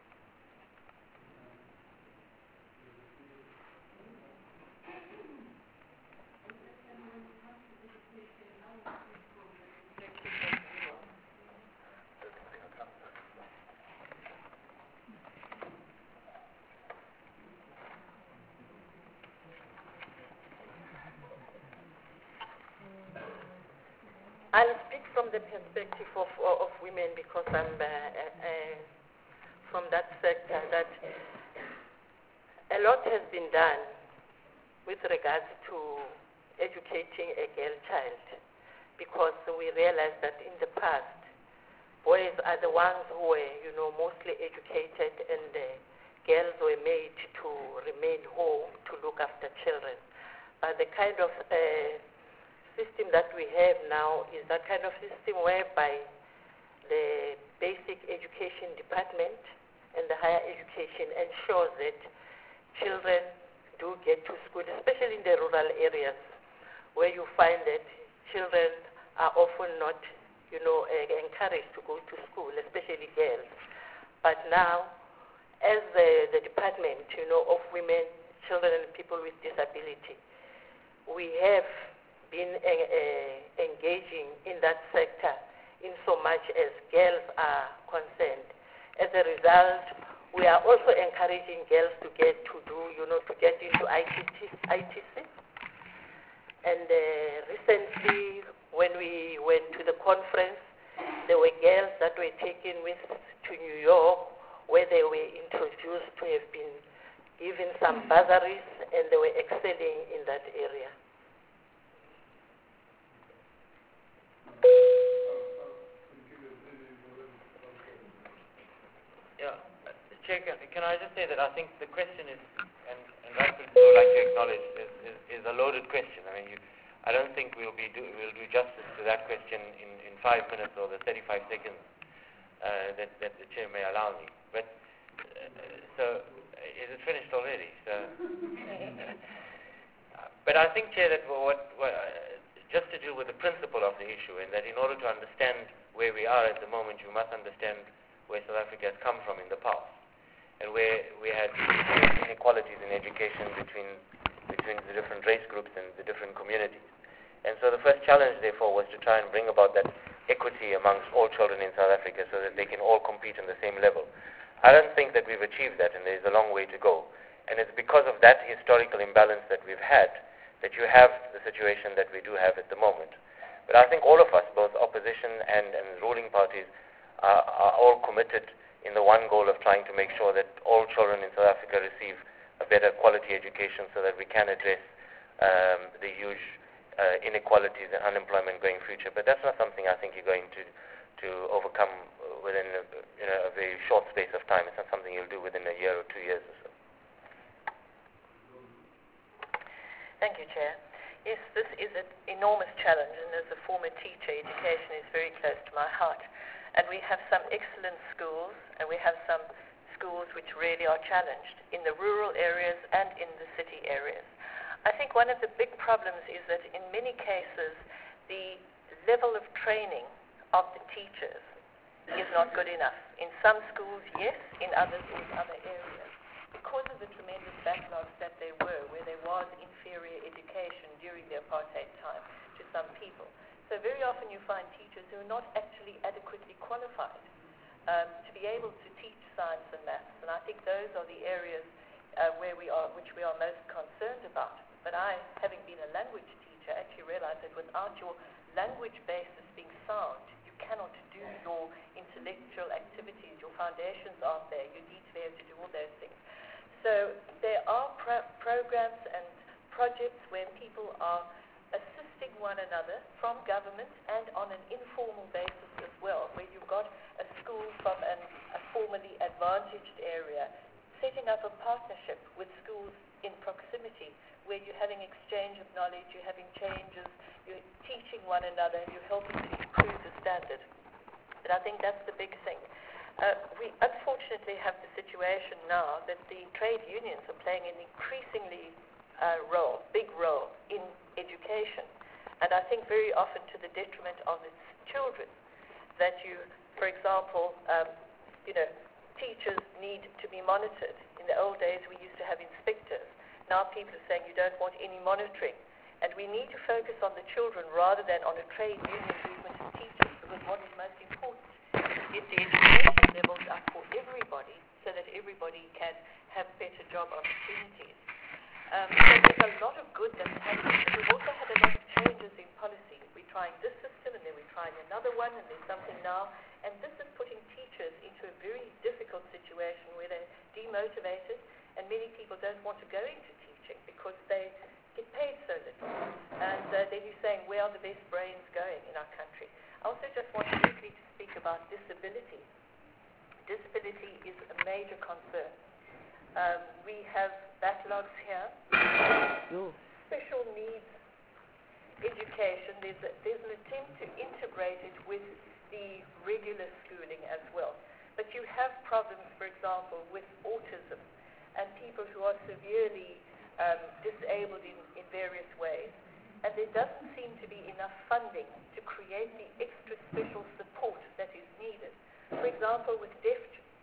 I'll speak from the perspective of women, because I'm from that sector, that a lot has been done with regards to educating a girl child, because we realize that in the past, boys are the ones who were, mostly educated, and girls were made to remain home to look after children. But the kind of system that we have now is that kind of system whereby the basic education department and the higher education ensures that children do get to school, especially in the rural areas, where you find that children are often not, encouraged to go to school, especially girls. But now, as the department, of women, children, and people with disability, we have been engaging in that sector in so much as girls are concerned. As a result, we are also encouraging girls to get into ITC. And recently, when we went to the conference, there were girls that were taken to New York, where they were introduced to have been given some bursaries, and they were excelling in that area. Yeah, Chair, can I just say that I think the question is, and rightfully so, like to acknowledge, is a loaded question. I mean, I don't think we'll do justice to that question in 5 minutes or the 35 seconds that the Chair may allow me. But so, is it finished already? So, but I think, Chair, that just to deal with the principle of the issue, and that in order to understand where we are at the moment, you must understand where South Africa has come from in the past, and where we had inequalities in education between the different race groups and the different communities. And so the first challenge, therefore, was to try and bring about that equity amongst all children in South Africa so that they can all compete on the same level. I don't think that we've achieved that, and there's a long way to go. And it's because of that historical imbalance that we've had that you have the situation that we do have at the moment. But I think all of us, both opposition and ruling parties, are all committed in the one goal of trying to make sure that all children in South Africa receive a better quality education so that we can address the huge inequalities and unemployment going future. But that's not something I think you're going to overcome within a very short space of time. It's not something you'll do within a year or 2 years or so. Thank you, Chair. Yes, this is an enormous challenge, and as a former teacher, education is very close to my heart. And we have some excellent schools, and we have some schools which really are challenged in the rural areas and in the city areas. I think one of the big problems is that in many cases, the level of training of the teachers is not good enough. In some schools, yes, in others, in other areas. Because of the tremendous backlogs that there were, where there was inferior education during the apartheid time to some people. So very often you find teachers who are not actually adequately qualified to be able to teach science and maths. And I think those are the areas which we are most concerned about. But I, having been a language teacher, actually realized that without your language basis being sound, you cannot do your intellectual activities. Your foundations aren't there. You need to be able to do all those things. So there are programs and projects where people are assisting one another from government and on an informal basis as well, where you've got a school from a formerly advantaged area setting up a partnership with schools in proximity where you're having exchange of knowledge, you're having changes, you're teaching one another, and you're helping to improve the standard. But I think that's the big thing. We unfortunately have the situation now that the trade unions are playing an increasingly big role in education. And I think very often to the detriment of its children, that you, for example, teachers need to be monitored. In the old days, we used to have inspectors. Now people are saying you don't want any monitoring. And we need to focus on the children rather than on a trade union movement of teachers, because what is most important is the education levels up for everybody so that everybody can have better job opportunities. So there's a lot of good that's happening, but we've also had a lot of changes in policy. We're trying this system, and then we're trying another one, and there's something now. And this is putting teachers into a very difficult situation where they're demotivated, and many people don't want to go into teaching because they get paid so little. And then you're saying, where are the best brains going in our country? I also just want briefly to speak about disability. Disability is a major concern. We have backlogs here. Special needs education, there's an attempt to integrate it with the regular schooling as well. But you have problems, for example, with autism and people who are severely disabled in various ways. And there doesn't seem to be enough funding to create the extra special support that is needed. For example, with deaf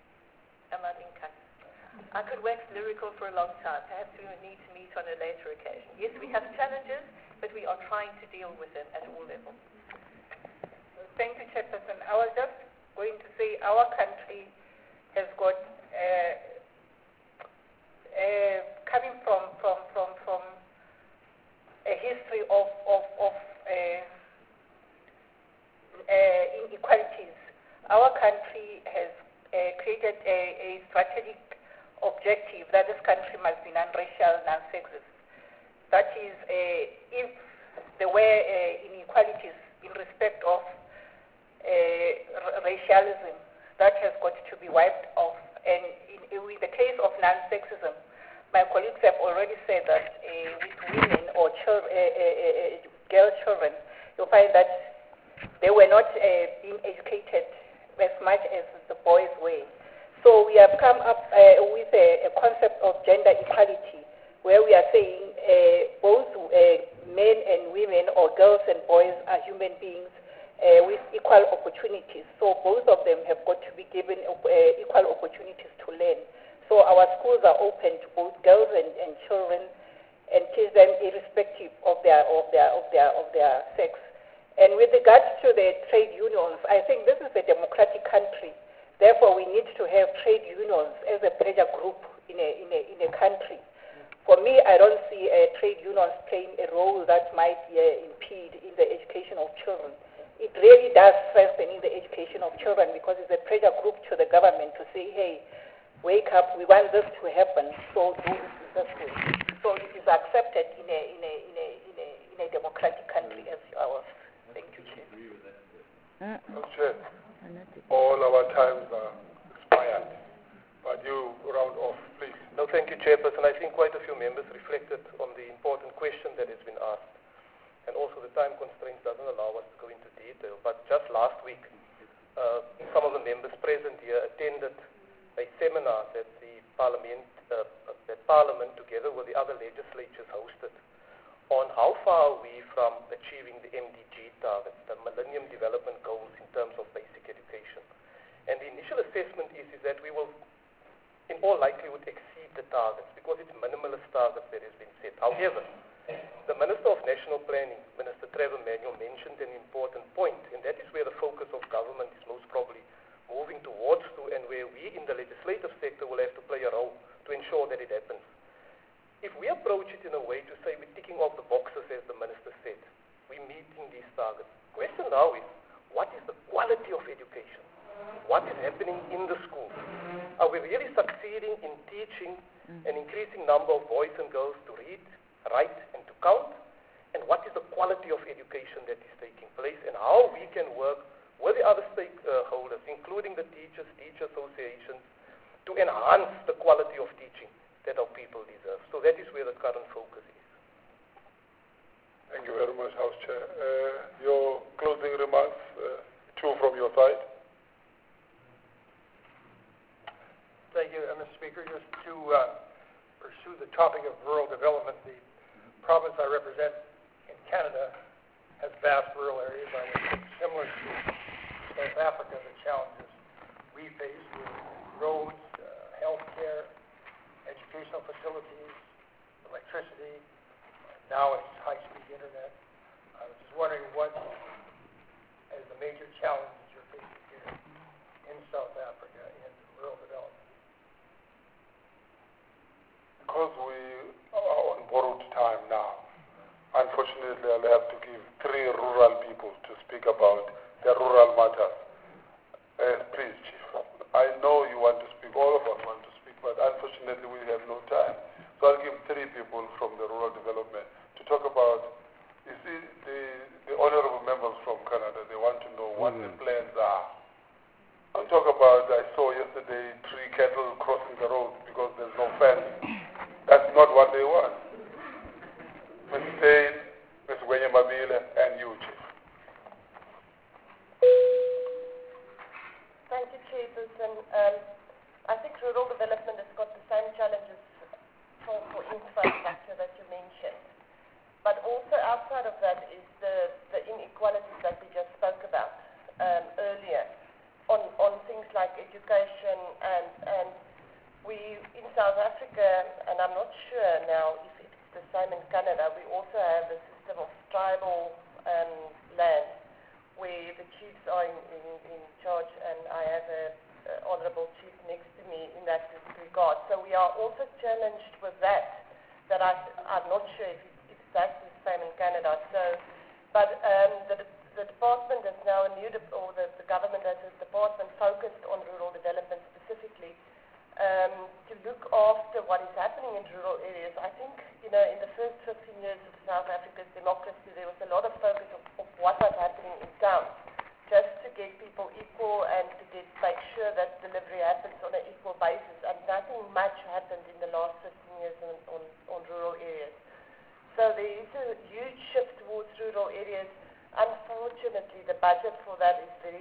I could wax lyrical for a long time. Perhaps we would need to meet on a later occasion. Yes, we have challenges, but we are trying to deal with them at all levels. Thank you, Chairperson. I was just going to say our country has got coming from a history of inequalities. Our country has created a strategic objective that this country must be non-racial, non-sexist. That is, if there were inequalities in respect of racialism, that has got to be wiped off. And in the case of non-sexism, my colleagues have already said that with women or girl children, you'll find that they were not being educated as much as the boys were. So we have come up with a concept of gender equality, where we are saying both men and women, or girls and boys, are human beings with equal opportunities. So both of them have got to be given equal opportunities to learn. So our schools are open to both girls and children, and teach them irrespective of their sex. And with regards to the trade unions, I think this is a democratic country. Therefore, we need to have trade unions as a pressure group in a country. For me, I don't see trade unions playing a role that might impede in the education of children. It really does strengthen in the education of children, because it's a pressure group to the government to say, hey, wake up, we want this to happen, so do it successfully. So it is accepted in a democratic country as ours. Thank you, Chair. Chair, all our times are expired, but you round off, please. No, thank you, Chairperson. I think quite a few members reflected on the important questions past. And also the time constraints doesn't allow us to go into detail. But just last week, some of the members present here attended a seminar that the Parliament, together with the other legislatures, hosted on how far are we from achieving the MDG targets, the Millennium Development Goals in terms of basic education. And the initial assessment is that we will, in all likelihood, exceed the targets because it's minimalist targets that has been set. However, the Minister of National Planning, Minister Trevor Manuel, mentioned an important point, and that is where the focus of government is most probably moving towards to, and where we in the legislative sector will have to play a role to ensure that it happens. If we approach it in a way to say we're ticking off the boxes, as the Minister said, we're meeting these targets. The question now is, what is the quality of education? What is happening in the school? Are we really succeeding in teaching an increasing number of boys and girls to read, write, and to count? And what is the quality of education that is taking place, and how we can work with the other stakeholders, including the teachers, teacher associations, to enhance the quality of teaching that our people deserve. So that is where the current focus is. Thank you very much, House Chair. Your closing remarks, two from your side. Thank you, Mr. Speaker. Just to pursue the topic of rural development, the province I represent in Canada has vast rural areas. I would think similar to South Africa, the challenges we face with roads, healthcare, educational facilities, electricity, now it's high-speed internet. I was just wondering what is the major challenge that you're facing here in South Africa in rural development? Because we are on borrowed time now, unfortunately I'll have to give three rural people to speak about the rural matters. Please, Chief, I know you want to speak, all of us want to speak, but unfortunately we have no time. So I'll give three people from the rural development to talk about, you see, the honorable members from Canada, they want to know what the plans are. I'll talk about, I saw yesterday 3 cattle crossing the road because there's no fence. That's not what they want. Ms. Stein, Ms. Wenyamabile, and you, Chief. Thank you, Chairperson. I think rural development has got the same challenges for infrastructure that you mentioned. But also outside of that is the inequalities that we just spoke about earlier on things like education and we in South Africa, and I'm not sure now if it's the same in Canada, we also have a system of tribal land where the chiefs are in charge, and I have a honorable chief next to me in that regard. So we are also challenged with that I'm not sure if that's the same in Canada. So, but the department has now the government has a department focused on rural development specifically to look after what is happening in rural areas. I think, in the first 15 years of South Africa's democracy, there was a lot of focus of what was happening in towns, just to get people equal and to make sure that delivery happens on an equal basis. And nothing much happened in the last 15 years on rural areas. So there is a huge shift towards rural areas. Unfortunately, the budget for that is very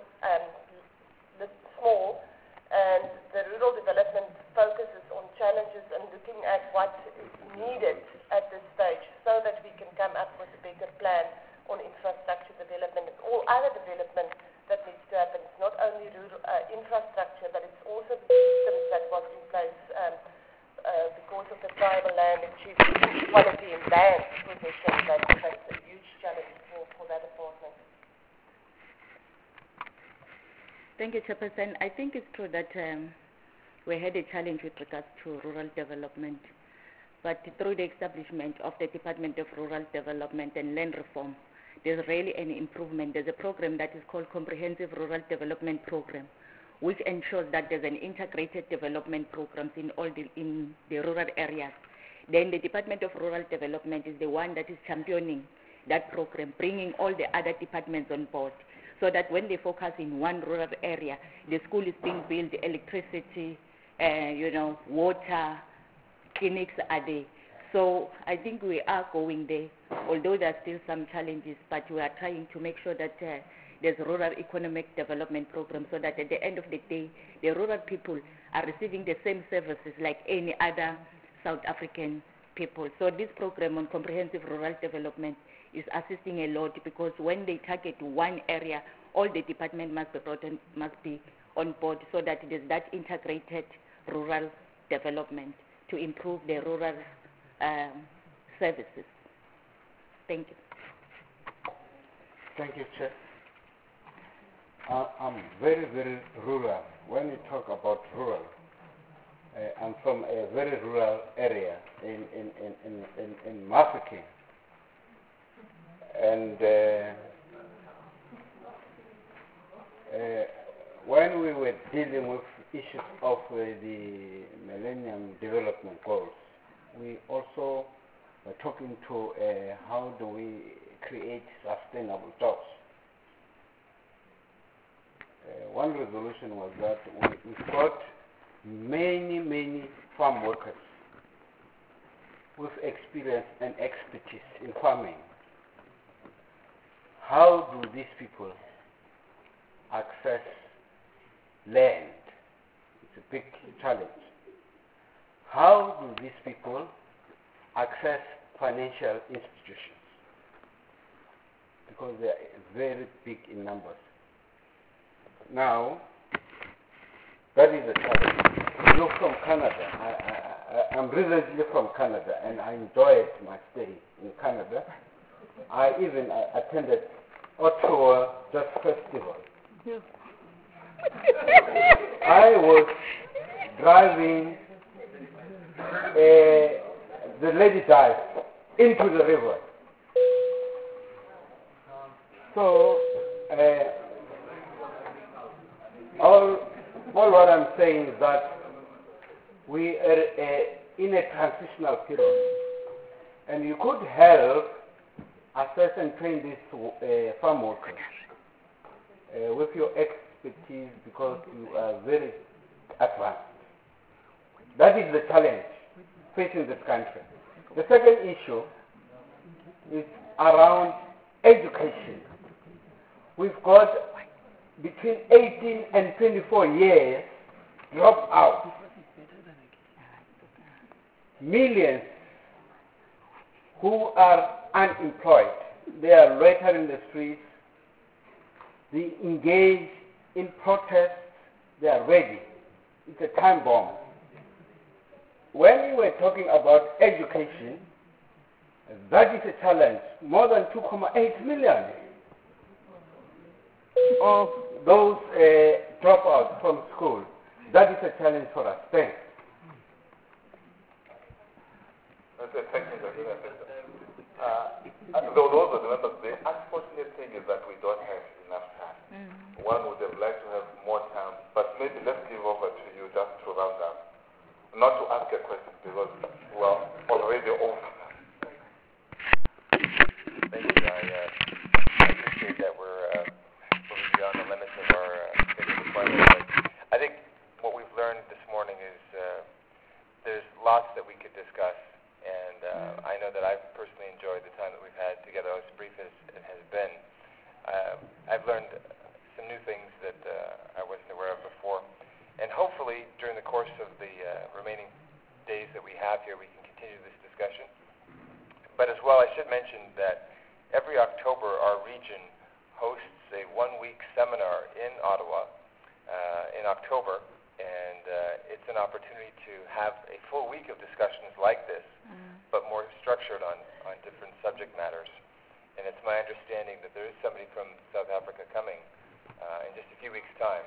small, and the rural development focuses on challenges and looking at what is needed at this stage so that we can come up with a better plan on infrastructure development and all other development that needs to happen. It's not only rural infrastructure, but it's also the systems that was in place because of the tribal land and chief equality in land possession. That's a huge challenge for that department. Thank you, Chairperson. I think it's true that we had a challenge with regards to rural development, but through the establishment of the Department of Rural Development and Land Reform, there's really an improvement. There's a program that is called Comprehensive Rural Development Program, which ensures that there's an integrated development programs in the rural areas. Then the Department of Rural Development is the one that is championing that program, bringing all the other departments on board, so that when they focus in one rural area, the school is being built, electricity, water, clinics are there. So I think we are going there, although there are still some challenges, but we are trying to make sure that there's a rural economic development program so that at the end of the day, the rural people are receiving the same services like any other South African people. So this program on comprehensive rural development is assisting a lot, because when they target one area, all the departments must be on board, so that it is that integrated rural development to improve the rural services. Thank you. Thank you, Chair. I'm very, very rural. When you talk about rural, I'm from a very rural area in Mafeking. And when we were dealing with issues of the Millennium Development Goals, we also were talking to how do we create sustainable jobs. One resolution was that we've got many farm workers with experience and expertise in farming. How do these people access land? It's a big challenge. How do these people access financial institutions? Because they are very big in numbers. Now, that is a challenge. You're from Canada. I'm recently from Canada, and I enjoyed my stay in Canada. I even attended Ottawa Jazz Festival. Yeah. I was driving, the lady died into the river. So, all what I'm saying is that we are in a transitional period, and you could help assess and train these farm workers with your expertise, because you are very advanced. That is the challenge facing this country. The second issue is around education. We've got between 18 and 24 years drop out. Millions who are unemployed. They are loitering the streets. They engage in protests. They are ready. It's a time bomb. When we were talking about education, that is a challenge. More than 2.8 million of those dropouts from school. That is a challenge for us. Thanks. Thank you, those are the members. The unfortunate thing is that we don't have enough time. One would have liked to have more time, but maybe let's give over to you just to round up. Not to ask a question, because we're already over. Thank you. I appreciate that we're moving beyond the limits of our scheduled appointment. I think what we've learned this morning is there's lots that we could discuss, and I know that I've personally enjoyed the time that we've had together, as brief as it has been. I've learned some new things that I wasn't aware of before, and hopefully during the course of the remaining days that we have here, we can continue this discussion. But as well, I should mention that every October, our region hosts a one-week seminar in Ottawa in October, and it's an opportunity to have a full week of discussions like this, but more structured on different subject matters. And it's my understanding that there is somebody from South Africa coming in just a few weeks' time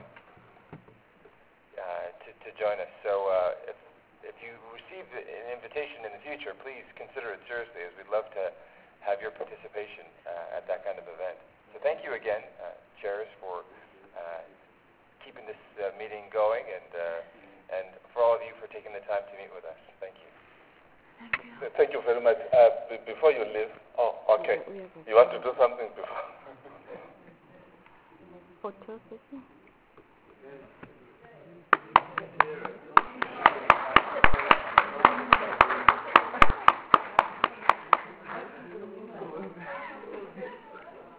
to join us. So if you receive an invitation in the future, please consider it seriously, as we'd love to have your participation at that kind of event. So thank you again, chairs, for keeping this meeting going, and for all of you for taking the time to meet with us. Thank you. Thank you very much. Before you leave, okay. You want to do something before? Photo session.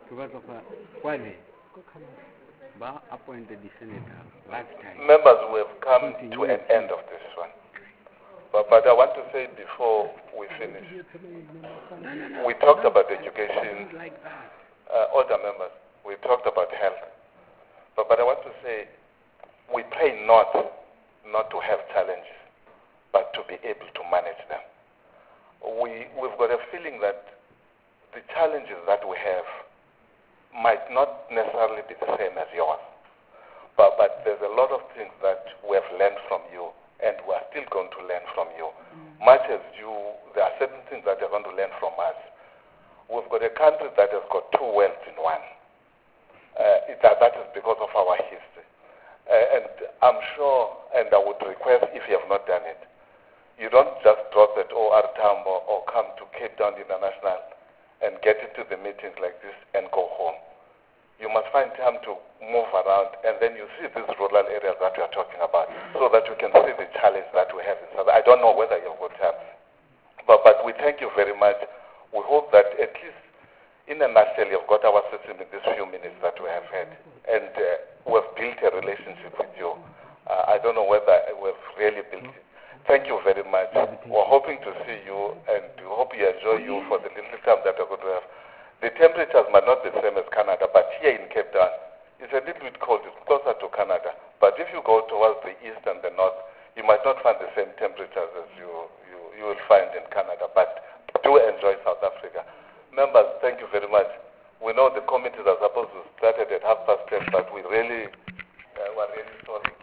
because of Kwale, Ba appointed the senator last time. Members, we have come to an end of this one. But I want to say before we finish, we talked about education, older members, we talked about health. But I want to say, we pray not to have challenges, but to be able to manage them. We've got a feeling that the challenges that we have might not necessarily be the same as yours. But there's a lot of things that we have learned from you, and we are still going to learn from you. Much as there are certain things that you're going to learn from us. We've got a country that has got two worlds in one. That is because of our history. And I'm sure, and I would request, if you have not done it, you don't just drop at OR Tambo or come to Cape Town International and get into the meetings like this and go home. You must find time to move around, and then you see these rural areas that we are talking about, so that you can see the challenge that we have in South. I don't know whether you've got time, but we thank you very much. We hope that at least in a nutshell, you've got our system in these few minutes that we have had, and we've built a relationship with you. I don't know whether we've really built it. Thank you very much. We're hoping to see you, and we hope you enjoy you for the little time that we're going to have. The temperatures might not be the same as Canada, but here in Cape Town, it's a little bit cold. It's closer to Canada. But if you go towards the east and the north, you might not find the same temperatures as you will find in Canada. But do enjoy South Africa. Members, thank you very much. We know the committees are supposed to start at 10:30, but we're really sorry.